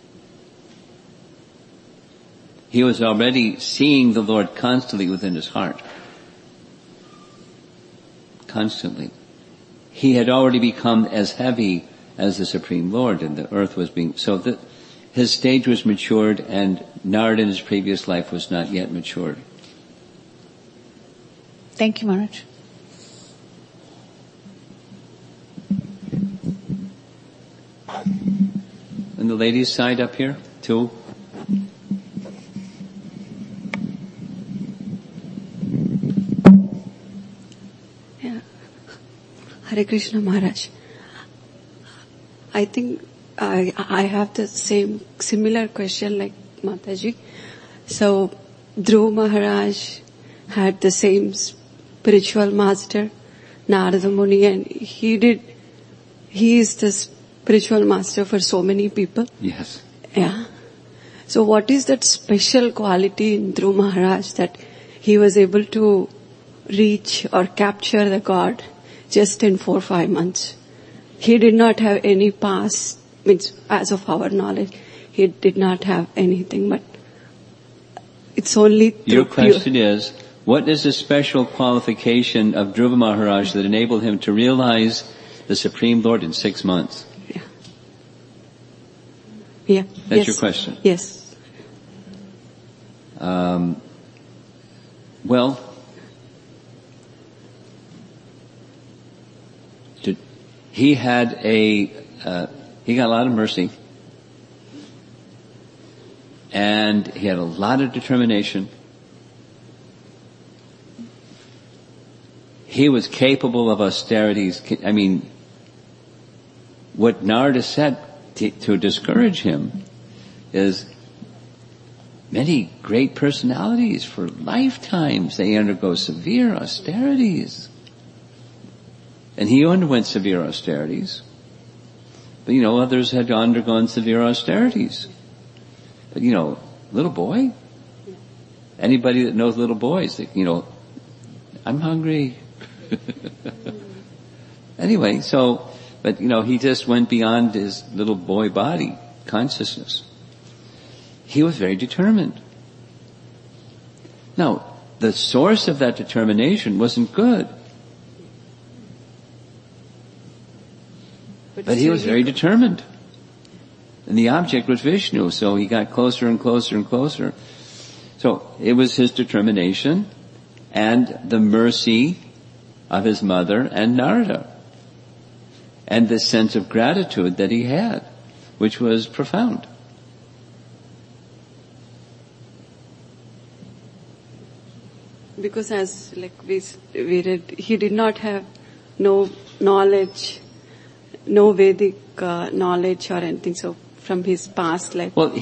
He was already seeing the Lord constantly within his heart. Constantly. he had already become as heavy as the Supreme Lord, and the earth was being, so that his stage was matured, and Narada in his previous life was not yet matured. Thank you, Maharaj. And the ladies' side up here, too. Yeah. Hare Krishna Maharaj. I think I have the similar question like Mataji. So, Dhruva Maharaj had the same spiritual master, Narada Muni, and he is the spiritual master for so many people. Yes. Yeah. So what is that special quality in Dhruva Maharaj that he was able to reach or capture the God just in 4 or 5 months? He did not have any past, means as of our knowledge, he did not have anything, but it's only through Your question is, what is the special qualification of Dhruva Maharaj that enabled him to realize the Supreme Lord in 6 months? Yeah. That's your question? Yes. Well, he got a lot of mercy, and he had a lot of determination. He was capable of austerities. I mean, what Narada said to discourage him is many great personalities for lifetimes, they undergo severe austerities. And he underwent severe austerities. But others had undergone severe austerities. But little boy? Anybody that knows little boys, I'm hungry. Anyway, but he just went beyond his little boy body, consciousness. He was very determined. Now, the source of that determination wasn't good. But he was very determined. And the object was Vishnu, so he got closer and closer and closer. So it was his determination and the mercy of his mother and Narada. And the sense of gratitude that he had, which was profound. Because as we read, he did not have no knowledge, no Vedic knowledge or anything. So from his past life. Well,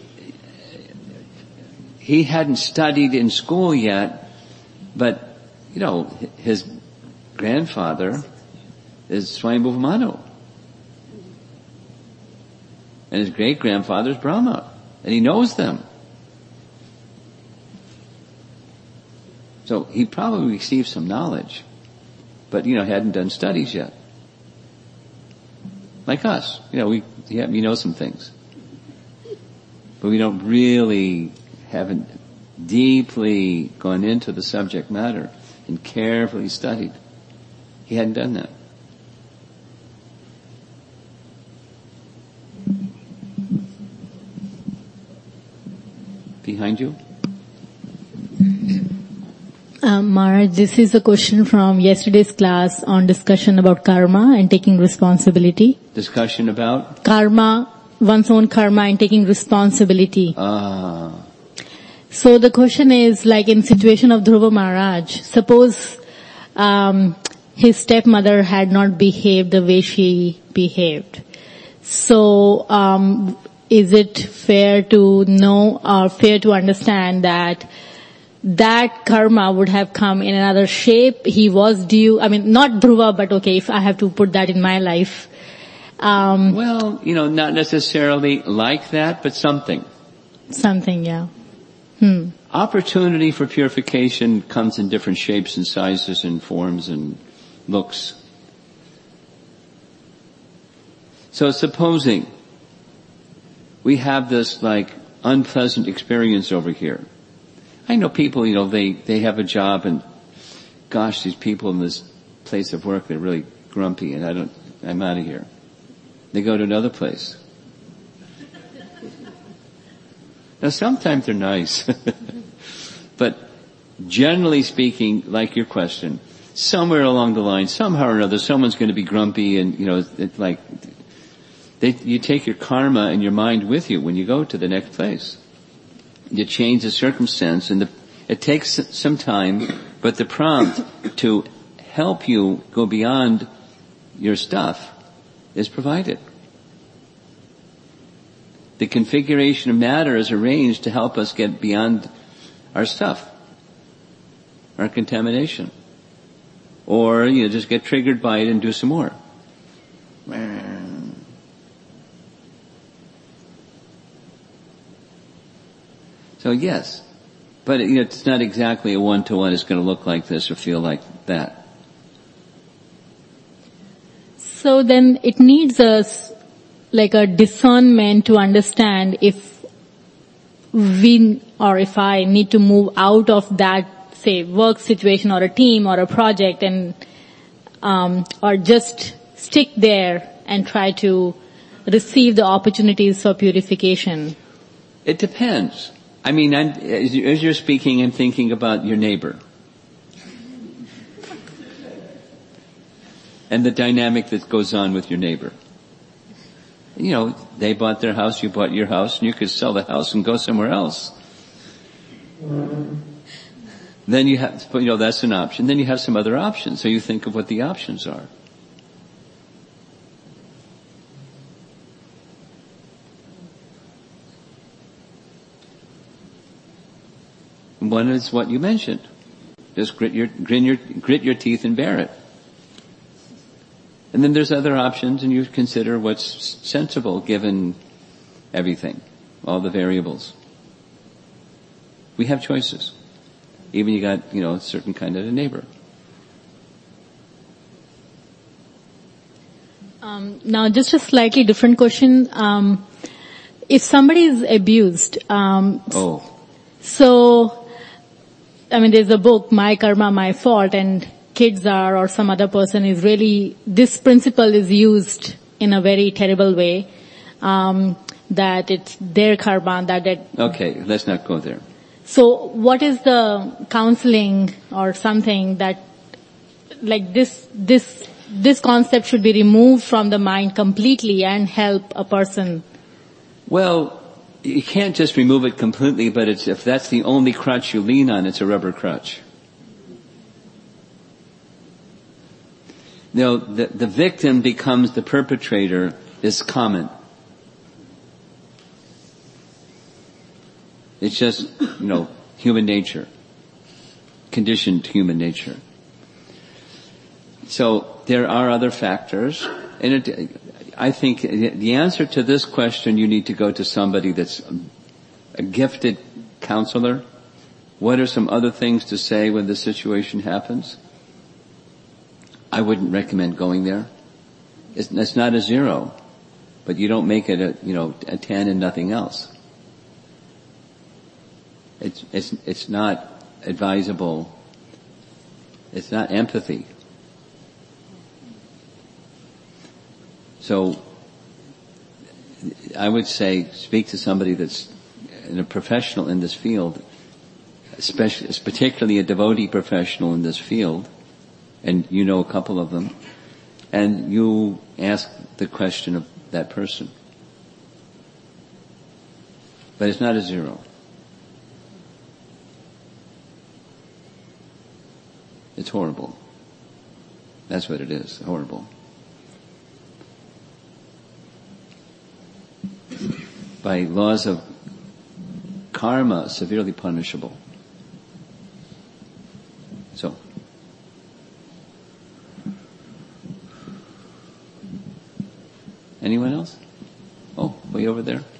he hadn't studied in school yet, but his grandfather is Swayambhuva Manu. And his great-grandfather is Brahma. And he knows them. So he probably received some knowledge, but hadn't done studies yet. Like us, we know some things, but we haven't deeply gone into the subject matter and carefully studied. He hadn't done that. Behind you. Maharaj, this is a question from yesterday's class on discussion about karma and taking responsibility. Discussion about? Karma, one's own karma and taking responsibility. So the question is, like in situation of Dhruva Maharaj, suppose his stepmother had not behaved the way she behaved. So is it fair to know or fair to understand that karma would have come in another shape? He was due, not Dhruva, but okay, if I have to put that in my life. Well, not necessarily like that, but something. Something, yeah. Opportunity for purification comes in different shapes and sizes and forms and looks. So supposing we have this unpleasant experience over here. I know people, they have a job and gosh, these people in this place of work, they're really grumpy and I'm out of here. They go to another place. Now sometimes they're nice, but generally speaking, like your question, somewhere along the line, somehow or another, someone's going to be grumpy and, it's like, you take your karma and your mind with you when you go to the next place. You change the circumstance and it takes some time, but the prompt to help you go beyond your stuff is provided. The configuration of matter is arranged to help us get beyond our stuff, our contamination. Or you just get triggered by it and do some more. So yes, but it's not exactly a one-to-one. It's going to look like this or feel like that. So then it needs like a discernment to understand if we or if I need to move out of that, say, work situation or a team or a project and or just stick there and try to receive the opportunities for purification. It depends. I mean, as you're speaking, I'm thinking about your neighbor. And the dynamic that goes on with your neighbor. They bought their house, you bought your house, and you could sell the house and go somewhere else. Then you have, that's an option. Then you have some other options. So you think of what the options are. One is what you mentioned. Just grit your teeth and bear it. And then there's other options and you consider what's sensible given everything, all the variables. We have choices. Even you got, a certain kind of a neighbor. Now just a slightly different question. If somebody is abused, so, there's a book, My Karma, My Fault, and kids are or some other person is really, this principle is used in a very terrible way, that it's their karma, Okay, let's not go there. So what is the counseling or something that, like this concept should be removed from the mind completely and help a person? Well, you can't just remove it completely, but if that's the only crutch you lean on, it's a rubber crutch. The victim becomes the perpetrator is common. It's just, human nature. Conditioned human nature. So there are other factors, and I think the answer to this question, you need to go to somebody that's a gifted counselor. What are some other things to say when the situation happens? I wouldn't recommend going there. It's not a 0, but you don't make it a 10 and nothing else. It's not advisable. It's not empathy. So I would say speak to somebody that's a professional in this field, particularly a devotee professional in this field, and a couple of them, and you ask the question of that person. But it's not a 0. It's horrible. That's what it is, horrible. By laws of karma, severely punishable. So, anyone else? Oh, way over there.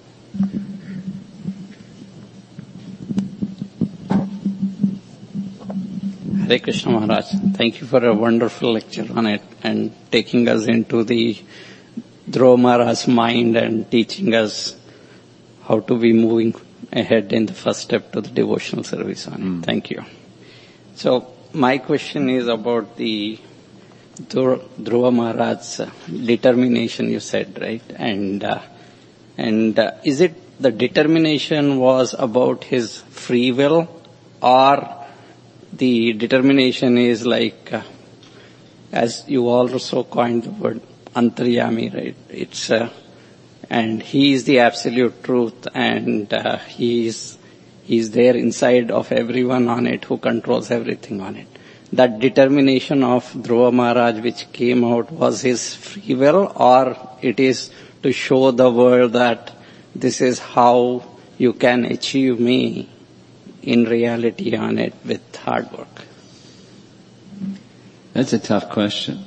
Hare Krishna Maharaj, thank you for a wonderful lecture on it and taking us into the Dhruva Maharaj's mind and teaching us how to be moving ahead in the first step to the devotional service on it. Thank you. So my question is about the Dhruva Maharaj's determination, you said, right? And is it the determination was about his free will, or the determination is like, as you also coined the word antaryami, right? It's and he is the absolute truth, and he's there inside of everyone on it, who controls everything on it. That determination of Dhruva Maharaj which came out, was his free will, or it is to show the world that this is how you can achieve me in reality on it with hard work? That's a tough question.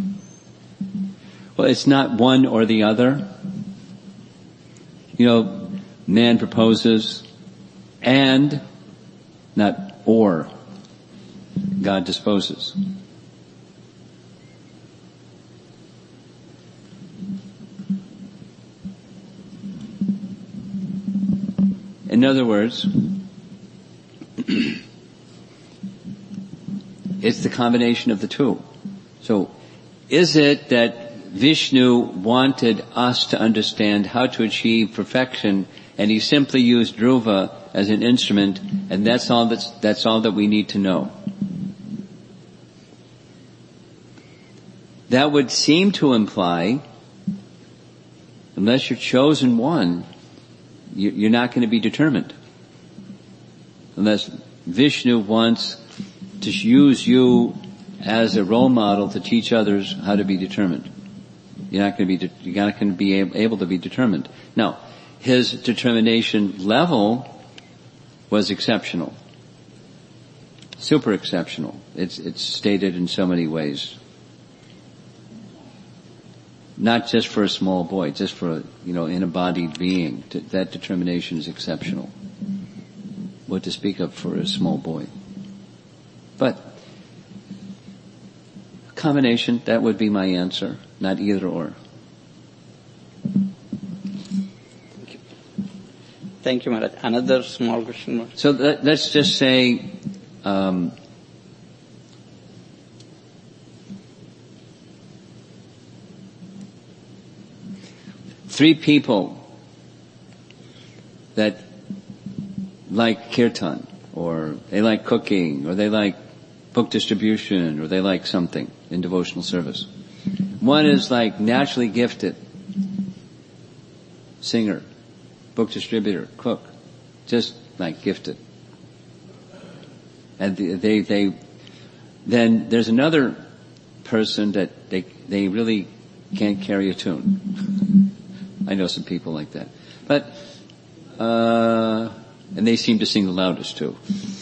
Well, it's not one or the other. You know, man proposes and, not or. God disposes. In other words, it's the combination of the two. So, is it that Vishnu wanted us to understand how to achieve perfection, and he simply used Dhruva as an instrument, and that's all that we need to know? That would seem to imply, unless you're chosen one, you're not going to be determined. Unless Vishnu wants to use you as a role model to teach others how to be determined. You're not going to be able to be determined. Now, his determination level was exceptional. Super exceptional. It's stated in so many ways. Not just for a small boy, just for an embodied being. That determination is exceptional. What to speak of for a small boy. But, a combination, that would be my answer. Not either or. Thank you, Maharaj. Another small question. So let's just say, three people that like kirtan, or they like cooking, or they like book distribution, or they like something in devotional service. One is like naturally gifted, singer, book distributor, cook, just like gifted. And then there's another person that they really can't carry a tune. I know some people like that. But, and they seem to sing the loudest too.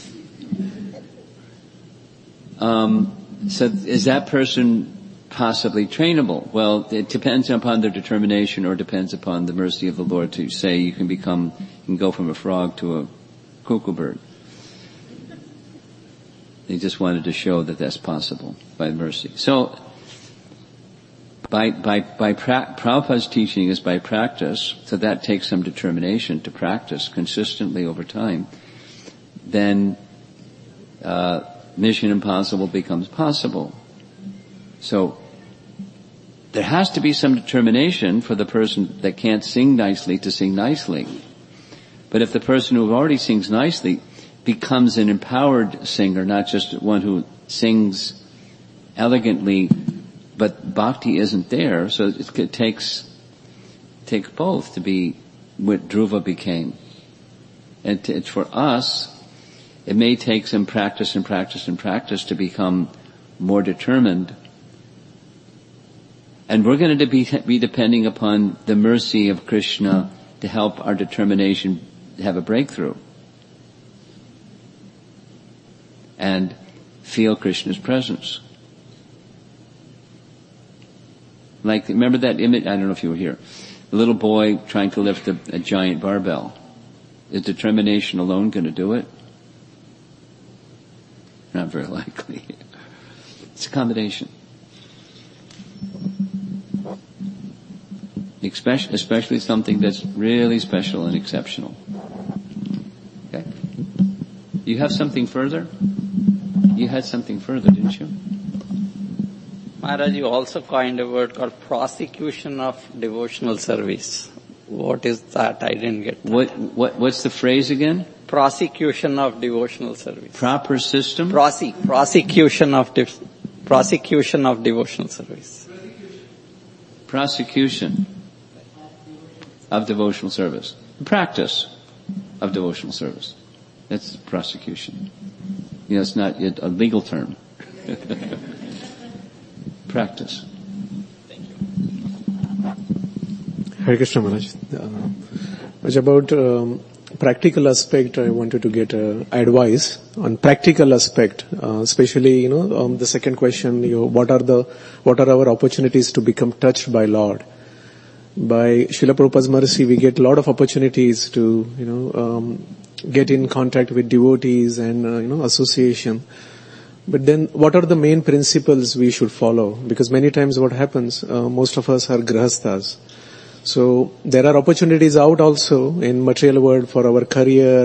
So is that person possibly trainable? Well, it depends upon their determination, or depends upon the mercy of the Lord to say you can go from a frog to a cuckoo bird. They just wanted to show that that's possible by mercy. So, by Prabhupada's teaching is by practice, so that takes some determination to practice consistently over time. Then, Mission Impossible becomes possible. So, there has to be some determination for the person that can't sing nicely to sing nicely. But if the person who already sings nicely becomes an empowered singer, not just one who sings elegantly, but bhakti isn't there, so it takes both to be what Dhruva became. And for us, it may take some practice to become more determined. And we're going to be depending upon the mercy of Krishna to help our determination have a breakthrough. And feel Krishna's presence. Like, remember that image? I don't know if you were here. The little boy trying to lift a giant barbell. Is determination alone going to do it? Not very likely. It's a combination. Especially something that's really special and exceptional. Okay? You have something further? You had something further, didn't you? Maharaj, you also coined a word called prosecution of devotional service. What is that? I didn't get that. What's the phrase again? Prosecution of devotional service. Proper system? Prosecution of devotional service. Prosecution of devotional service. Practice of devotional service. That's prosecution. It's not yet a legal term. Practice. Hare Krishna Maharaj. Much about practical aspect, I wanted to get advice on practical aspect, especially the second question. What are our opportunities to become touched by Lord? By Srila Prabhupada's mercy, we get a lot of opportunities to get in contact with devotees and association. But then, what are the main principles we should follow? Because many times, what happens? Most of us are grahasthas. So there are opportunities out also in material world for our career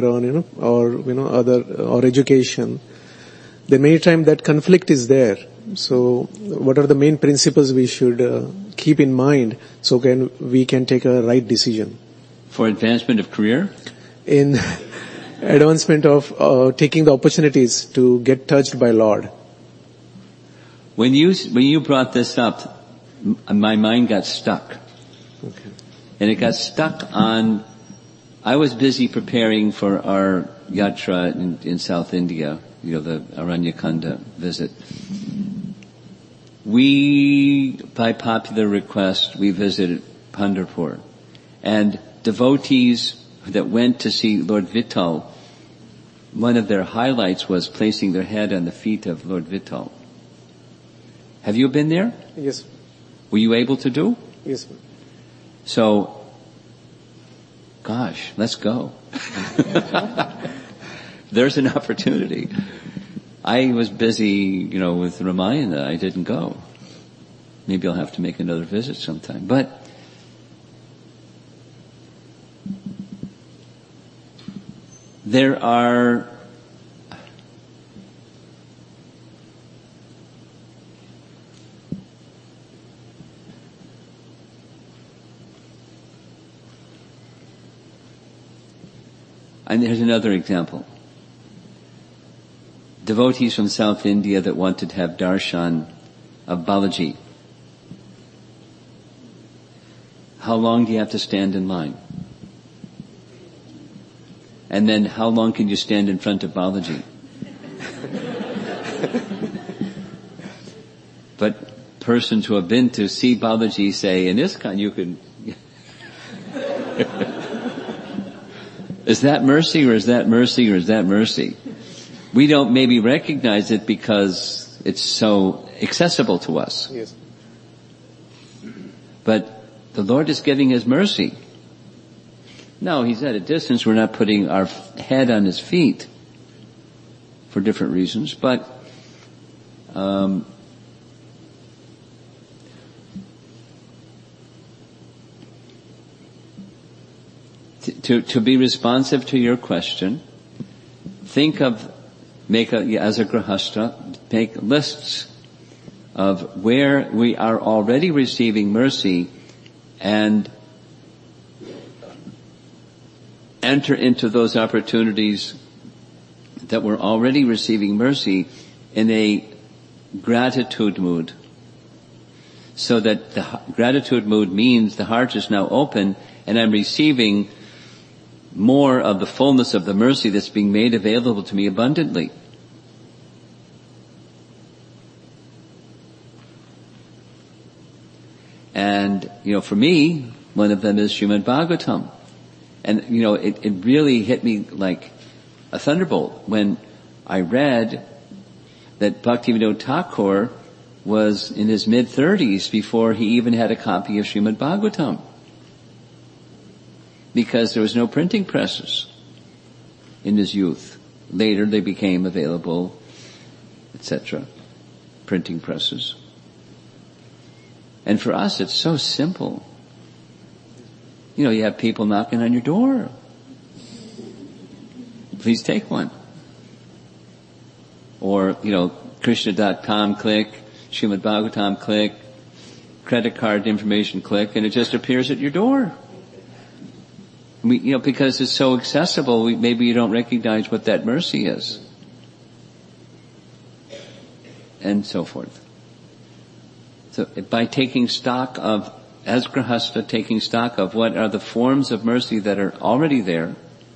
or education. Then many times that conflict is there. So what are the main principles we should keep in mind so we can take a right decision? For advancement of career? In advancement of taking the opportunities to get touched by Lord. When you brought this up, my mind got stuck. Okay. And it got stuck on, I was busy preparing for our yatra in South India, the Aranyakanda visit. By popular request, we visited Pandharpur. And devotees that went to see Lord Vittal, one of their highlights was placing their head on the feet of Lord Vittal. Have you been there? Yes. Were you able to do? Yes. So, gosh, let's go. There's an opportunity. I was busy, with Ramayana. I didn't go. Maybe I'll have to make another visit sometime. But there are and here's another example. Devotees from South India that wanted to have darshan of Balaji. How long do you have to stand in line? And then how long can you stand in front of Balaji? But persons who have been to see Balaji say, in ISKCON you can... Is that mercy or is that mercy or is that mercy? We don't maybe recognize it because it's so accessible to us. Yes. But the Lord is giving His mercy. No, He's at a distance. We're not putting our head on His feet for different reasons, but to be responsive to your question, as a grahastha, make lists of where we are already receiving mercy and enter into those opportunities that we're already receiving mercy in a gratitude mood. So that the gratitude mood means the heart is now open and I'm receiving more of the fullness of the mercy that's being made available to me abundantly. And, for me, one of them is Srimad Bhagavatam. And, it really hit me like a thunderbolt when I read that Bhaktivinoda Thakur was in his mid-30s before he even had a copy of Srimad Bhagavatam. Because there was no printing presses in his youth. Later they became available, etc. Printing presses. And for us it's so simple. You have people knocking on your door. Please take one. Or, Krishna.com, click, Srimad Bhagavatam, click, credit card information, click, and it just appears at your door. Because it's so accessible, maybe you don't recognize what that mercy is. And so forth. So by taking stock of, as Grihastha, taking stock of what are the forms of mercy that are already there,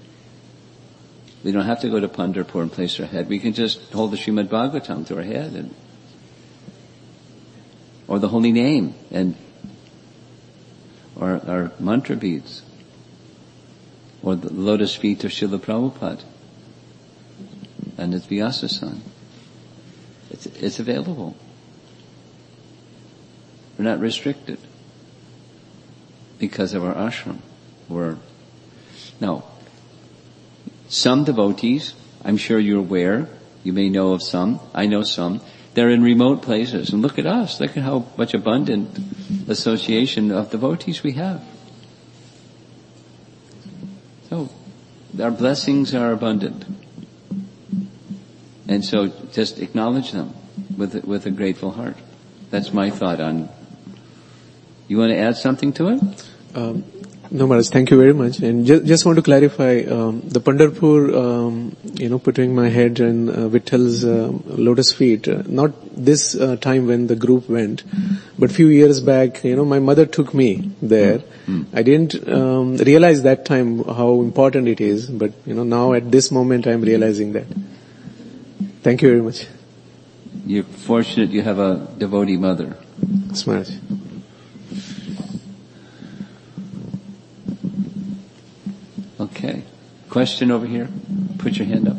we don't have to go to Pandharpur and place our head. We can just hold the Srimad Bhagavatam to our head, or the holy name, or our mantra beads, or the lotus feet of Srila Prabhupada, and it's Vyasa-san. It's available. We're not restricted because of our ashram. Now, some devotees, I'm sure you're aware, you may know of some, I know some, they're in remote places. And look at us, look at how much abundant association of devotees we have. So, our blessings are abundant. And so, just acknowledge them with a grateful heart. That's my thought on. You want to add something to it? No, Maharaj, thank you very much. And just want to clarify, the Pandharpur, putting my head in Vithal's lotus feet, not this time when the group went, but few years back, my mother took me there. I didn't realize that time how important it is, but now at this moment I'm realizing that. Thank you very much. You're fortunate you have a devotee mother. Yes, Maharaj. Okay. Question over here? Put your hand up.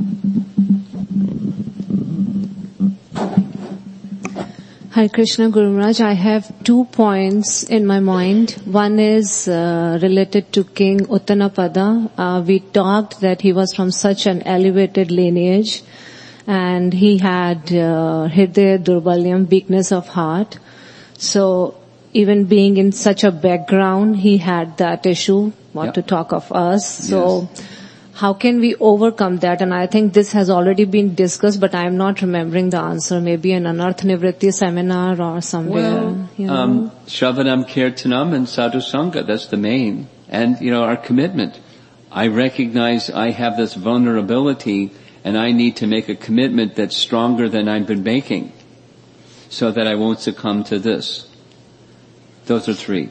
Hare Krishna, Guru Maharaj. I have 2 points in my mind. One is related to King Uttanapada. We talked that he was from such an elevated lineage, and he had Hridaya Durbalyam, weakness of heart. So even being in such a background, he had that issue, not to talk of us. So how can we overcome that? And I think this has already been discussed, but I'm not remembering the answer. Maybe in an Artha Nivritti seminar or somewhere. Shravanam, Kirtanam, and Sadhu Sangha, that's the main. And, our commitment. I recognize I have this vulnerability, and I need to make a commitment that's stronger than I've been making, so that I won't succumb to this. Those are 3.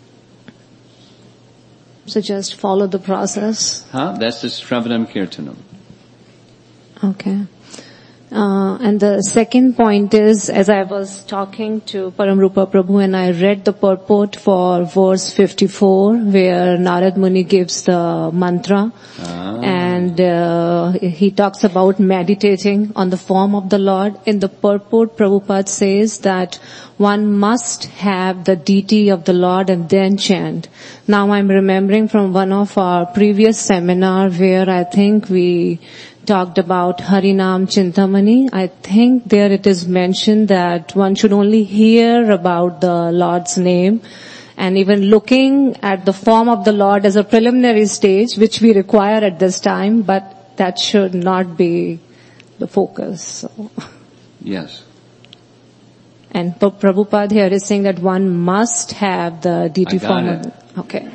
So just follow the process. That's the Shravanam Kirtanam. Okay. And the second point is, as I was talking to Paramrupa Prabhu and I read the purport for verse 54 where Narad Muni gives the mantra and he talks about meditating on the form of the Lord. In the purport, Prabhupada says that one must have the deity of the Lord and then chant. Now I'm remembering from one of our previous seminar where I think we talked about Harinam Chintamani. I think there it is mentioned that one should only hear about the Lord's name, and even looking at the form of the Lord as a preliminary stage, which we require at this time, but that should not be the focus. So. Yes. And Prabhupada here is saying that one must have the deity form. Okay.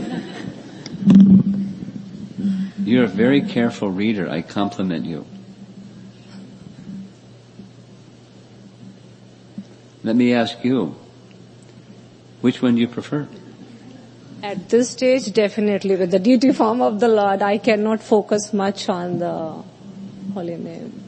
You're a very careful reader. I compliment you. Let me ask you, which one do you prefer? At this stage, definitely with the deity form of the Lord, I cannot focus much on the holy name.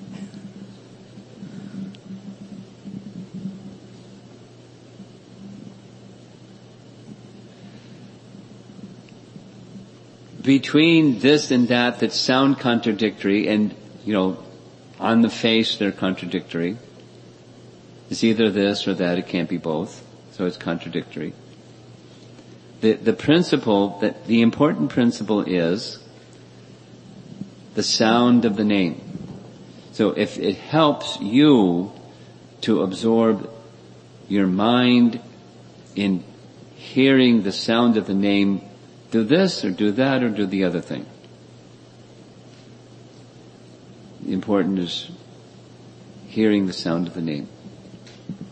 Between this and that sound contradictory, and, on the face they're contradictory. It's either this or that, it can't be both, so it's contradictory. The principle, the important principle is the sound of the name. So if it helps you to absorb your mind in hearing the sound of the name, do this or do that or do the other thing. The important is hearing the sound of the name.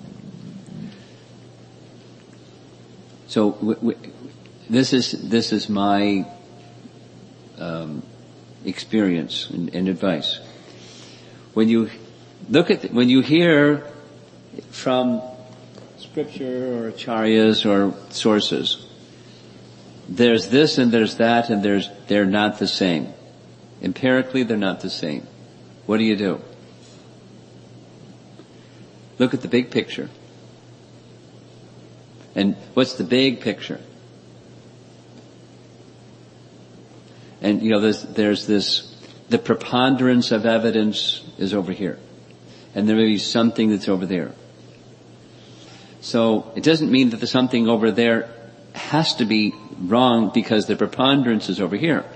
So this is my experience and advice. When you hear from scripture or acharyas or sources, there's this and there's that and they're not the same. Empirically, they're not the same. What do? Look at the big picture. And what's the big picture? And there's this, the preponderance of evidence is over here. And there may be something that's over there. So it doesn't mean that the something over there has to be wrong because the preponderance is over here.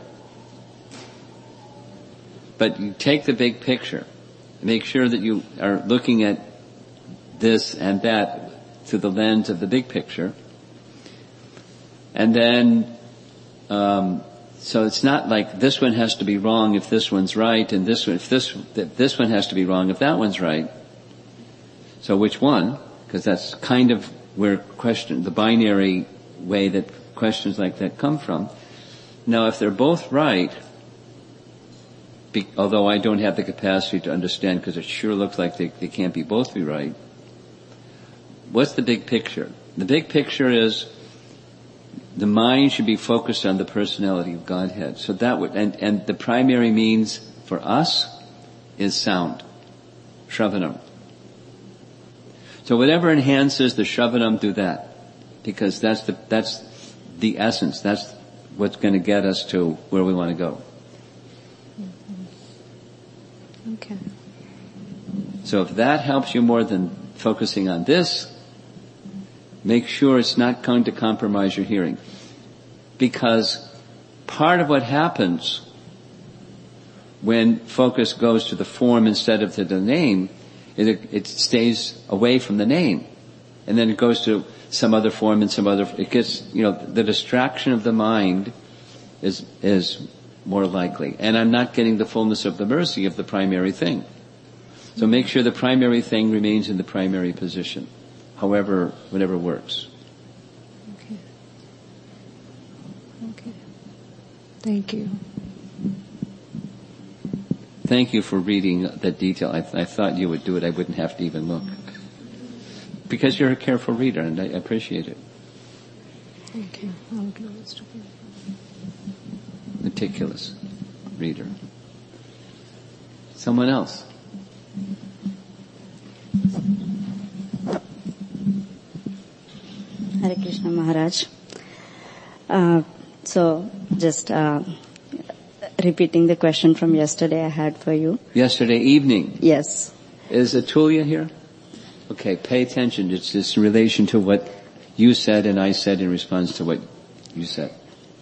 But you take the big picture. Make sure that you are looking at this and that through the lens of the big picture. And then, so it's not like this one has to be wrong if this one's right, and this one has to be wrong if that one's right. So which one? Because that's kind of where the binary way that questions like that come from. Now, if they're both right, although I don't have the capacity to understand because it sure looks like they can't both be right, what's the big picture? The big picture is the mind should be focused on the personality of Godhead. So that would, and the primary means for us is sound. Shravanam. So whatever enhances the Shravanam, do that. Because that's the essence. That's what's going to get us to where we want to go. Okay. So if that helps you more than focusing on this, make sure it's not going to compromise your hearing. Because part of what happens when focus goes to the form instead of to the name, it stays away from the name. And then it goes to some other form and it gets, the distraction of the mind is more likely. And I'm not getting the fullness of the mercy of the primary thing. So make sure the primary thing remains in the primary position. However, whatever works. Okay. Thank you. Thank you for reading that detail. I thought you would do it. I wouldn't have to even look. Because you're a careful reader, and I appreciate it. Thank you. Meticulous reader. Someone else? Hare Krishna Maharaj. So just repeating the question from yesterday I had for you. Yesterday evening? Yes. Is Atulya here? Okay, pay attention. It's just in relation to what you said and I said in response to what you said.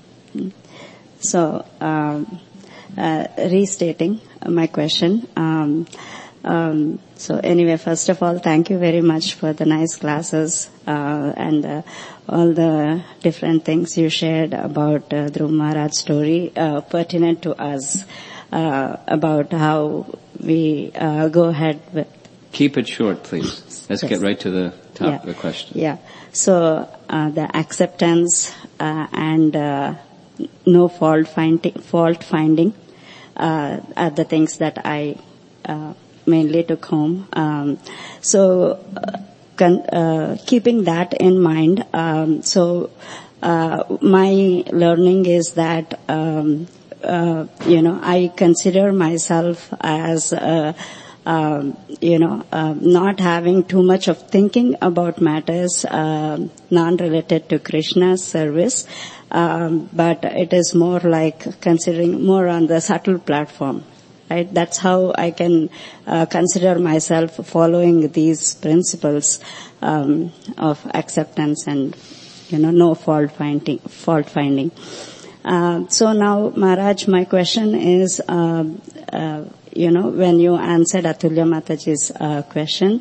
So, restating my question. So anyway, first of all, thank you very much for the nice classes, and all the different things you shared about Dhruva Maharaj's story, pertinent to us, about how we go ahead with. Keep it short, please. Let's get right to the top of the question. Yeah. So, the acceptance, and, no fault finding, are the things that I, mainly took home. Keeping that in mind, my learning is that, I consider myself as, not having too much of thinking about matters, non-related to Krishna's service, but it is more like considering more on the subtle platform. Right? That's how I can consider myself following these principles of acceptance and no fault finding. So now, Maharaj, my question is, when you answered Atulya Mataji's question,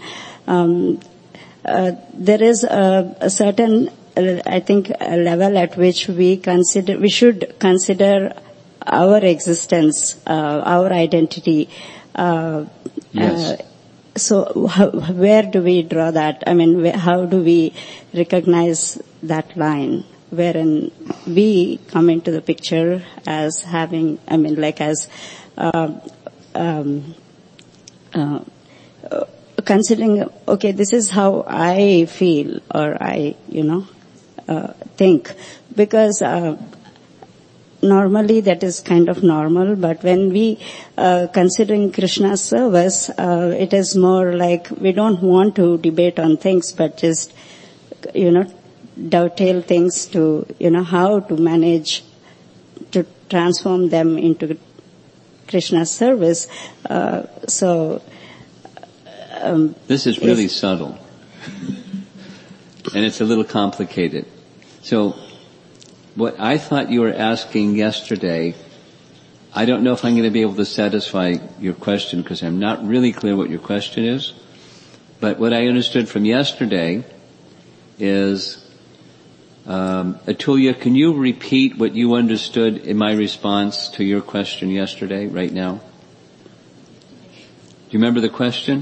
there is a certain, I think, a level at which we should consider our existence, our identity, yes. So where do we draw that? I mean, how do we recognize that line wherein we come into the picture as having, I mean, like as considering, okay, this is how I feel or I, think. Because normally that is kind of normal, but when we considering Krishna's service, it is more like we don't want to debate on things, but just, dovetail things to, how to manage to transform them into Krishna's service. This is really subtle. And it's a little complicated. So, what I thought you were asking yesterday, I don't know if I'm going to be able to satisfy your question because I'm not really clear what your question is. But what I understood from yesterday is, Atulya, can you repeat what you understood in my response to your question yesterday, right now? Do you remember the question?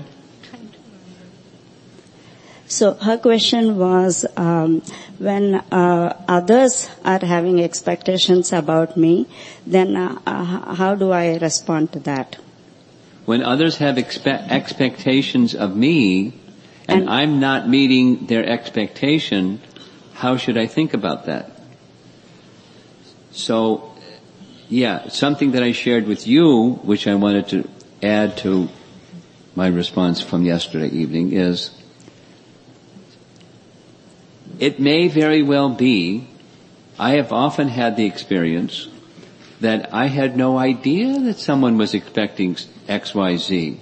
So her question was, when others are having expectations about me, then how do I respond to that? When others have expectations of me, and I'm not meeting their expectation, how should I think about that? So, yeah, something that I shared with you, which I wanted to add to my response from yesterday evening, is it may very well be, I have often had the experience that I had no idea that someone was expecting X, Y, Z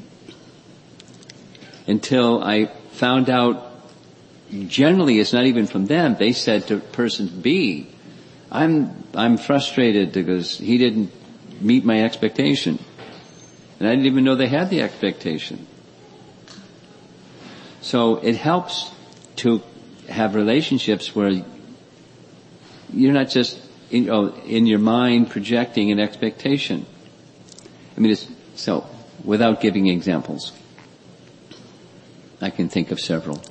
until I found out, generally it's not even from them, they said to person B, I'm frustrated because he didn't meet my expectation. And I didn't even know they had the expectation. So it helps to have relationships where you're not just in your mind projecting an expectation. I mean, so without giving examples, I can think of several.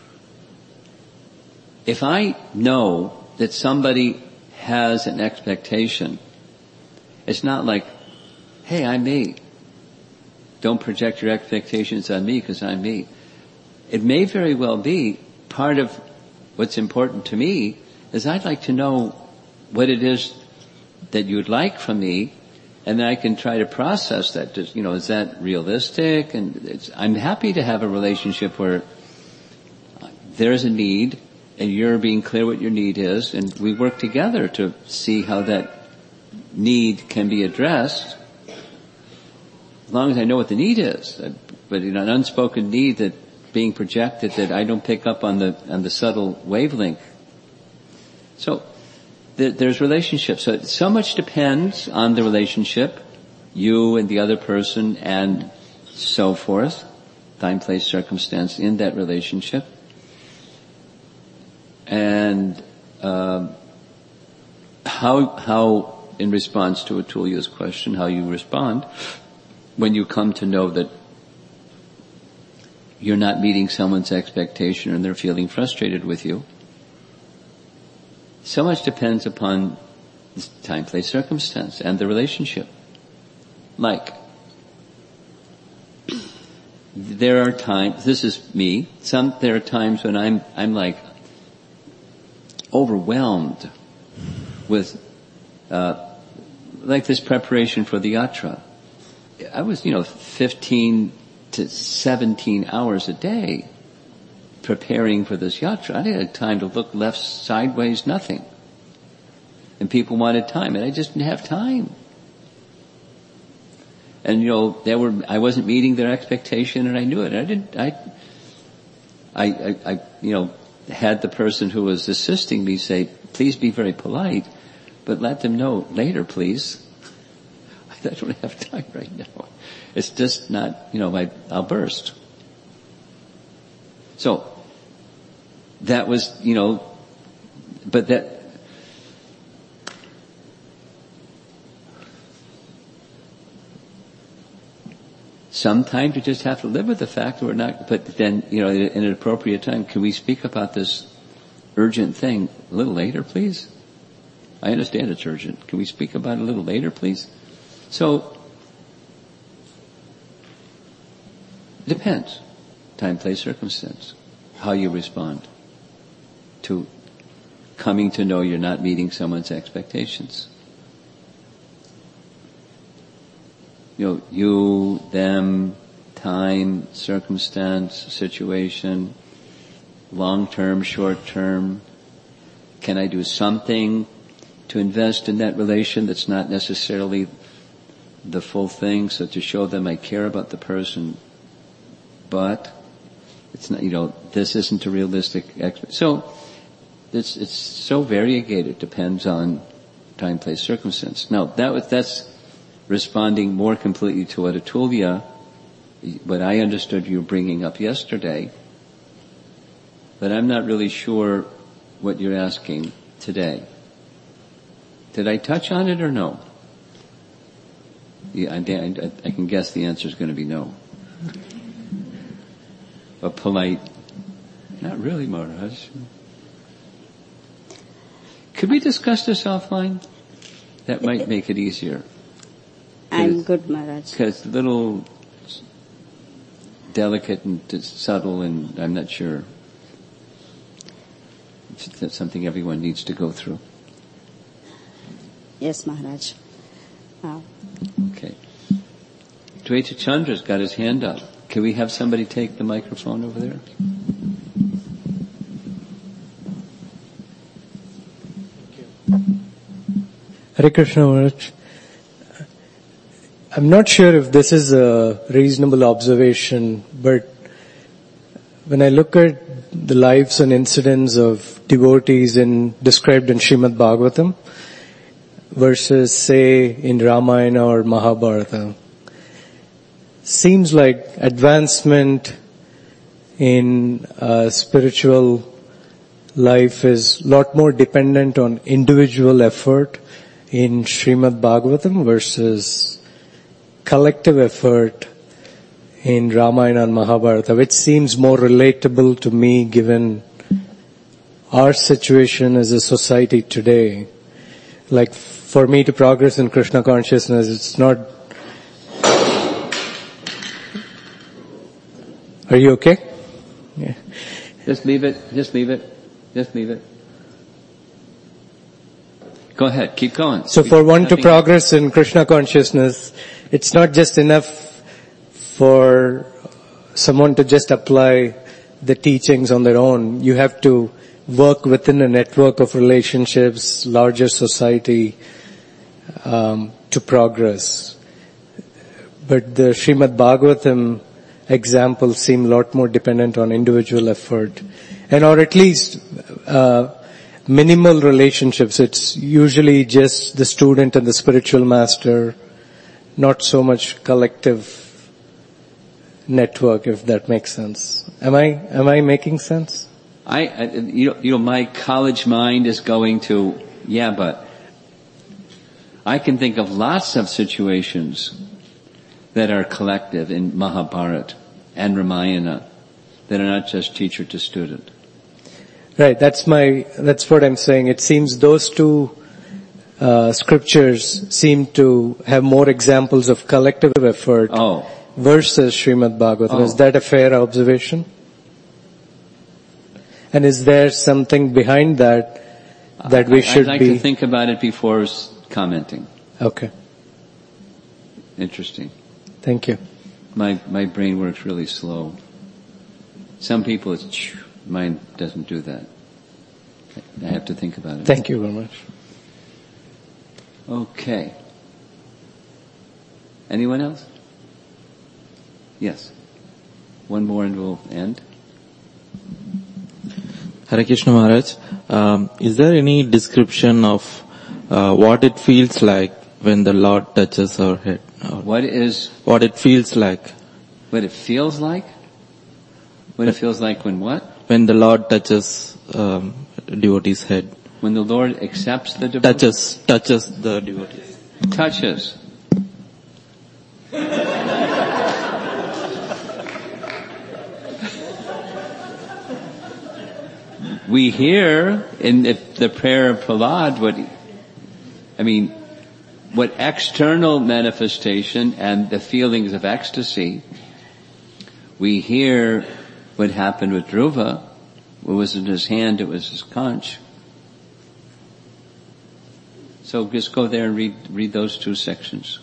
If I know that somebody has an expectation, it's not like, hey, I'm me. Don't project your expectations on me because I'm me. It may very well be part of what's important to me is I'd like to know what it is that you'd like from me, and then I can try to process that. Just, is that realistic? And I'm happy to have a relationship where there's a need, and you're being clear what your need is, and we work together to see how that need can be addressed, as long as I know what the need is. But an unspoken need that being projected that I don't pick up on the subtle wavelength. So there's relationships. So much depends on the relationship, you and the other person, and so forth. Time, place, circumstance in that relationship. And how in response to Atulya's question, how you respond when you come to know that you're not meeting someone's expectation and they're feeling frustrated with you. So much depends upon the time, place, circumstance and the relationship. Like, there are times, this is me, there are times when I'm like overwhelmed with, like this preparation for the yatra. I was, 15 to 17 hours a day preparing for this yatra. I didn't have time to look left, sideways, nothing. And people wanted time, and I just didn't have time. And I wasn't meeting their expectation, and I knew it. I had the person who was assisting me say, please be very polite, but let them know later, please. I don't have time right now. It's just not, I'll burst. So, that was, but that, Sometimes you just have to live with the fact that we're not, but then, in an appropriate time, can we speak about this urgent thing a little later, please? I understand it's urgent. Can we speak about it a little later, please? So, it depends. Time, place, circumstance. How you respond to coming to know you're not meeting someone's expectations. You, them, time, circumstance, situation, long-term, short-term. Can I do something to invest in that relation that's not necessarily the full thing, so to show them I care about the person, but it's not, this isn't a realistic so it's so variegated. It depends on time, place, circumstance. Now, that's responding more completely to what Atulya, what I understood you bringing up yesterday, but I'm not really sure what you're asking today. Did I touch on it or no? Yeah, I can guess the answer is going to be no. A polite, not really, Maharaj. Could we discuss this offline? That might make it easier. I'm good, Maharaj. Because a little delicate and subtle, and I'm not sure if that's something everyone needs to go through. Yes, Maharaj. Okay. Dvaita Chandra's got his hand up. Can we have somebody take the microphone over there? Hare Krishna Maharaj. I'm not sure if this is a reasonable observation, but when I look at the lives and incidents of devotees described in Srimad Bhagavatam versus, say, in Ramayana or Mahabharata, seems like advancement in spiritual life is a lot more dependent on individual effort in Srimad Bhagavatam versus collective effort in Ramayana and Mahabharata, which seems more relatable to me given our situation as a society today. Like, for me to progress in Krishna consciousness, it's not... Are you okay? Yeah. Just leave it. Go ahead, keep going. So for one to progress in Krishna consciousness, it's not just enough for someone to just apply the teachings on their own. You have to work within a network of relationships, larger society, to progress. But the Srimad Bhagavatam examples seem a lot more dependent on individual effort, or at least minimal relationships. It's usually just the student and the spiritual master, not so much collective network, if that makes sense. Am I making sense? My college mind is going to, but I can think of lots of situations that are collective in Mahabharata and Ramayana that are not just teacher to student. Right, that's what I'm saying. It seems those two scriptures seem to have more examples of collective effort versus Srimad Bhagavatam. Is that a fair observation? And is there something behind that we should be... I'd like to think about it before commenting. Okay. Interesting. Thank you. My brain works really slow. Some people, mine doesn't do that. I have to think about it. Thank you very much. Okay. Anyone else? Yes. One more and we'll end. Hare Krishna Maharaj, is there any description of what it feels like when the Lord touches our head? What it feels like? What it feels like? What it feels like when what? When the Lord touches devotee's head. When the Lord accepts the devotee? Touches the devotee. Touches. we hear in the prayer of Prahlad what external manifestation and the feelings of ecstasy. We hear what happened with Dhruva. It wasn't his hand, it was his conch. So just go there and read those two sections.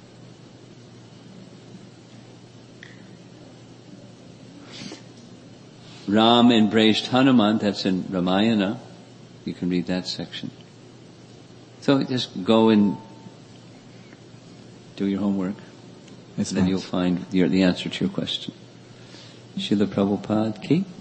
Ram embraced Hanuman, that's in Ramayana. You can read that section. So just go and do your homework. Yes, then you'll find the answer to your question. Srila Prabhupada ki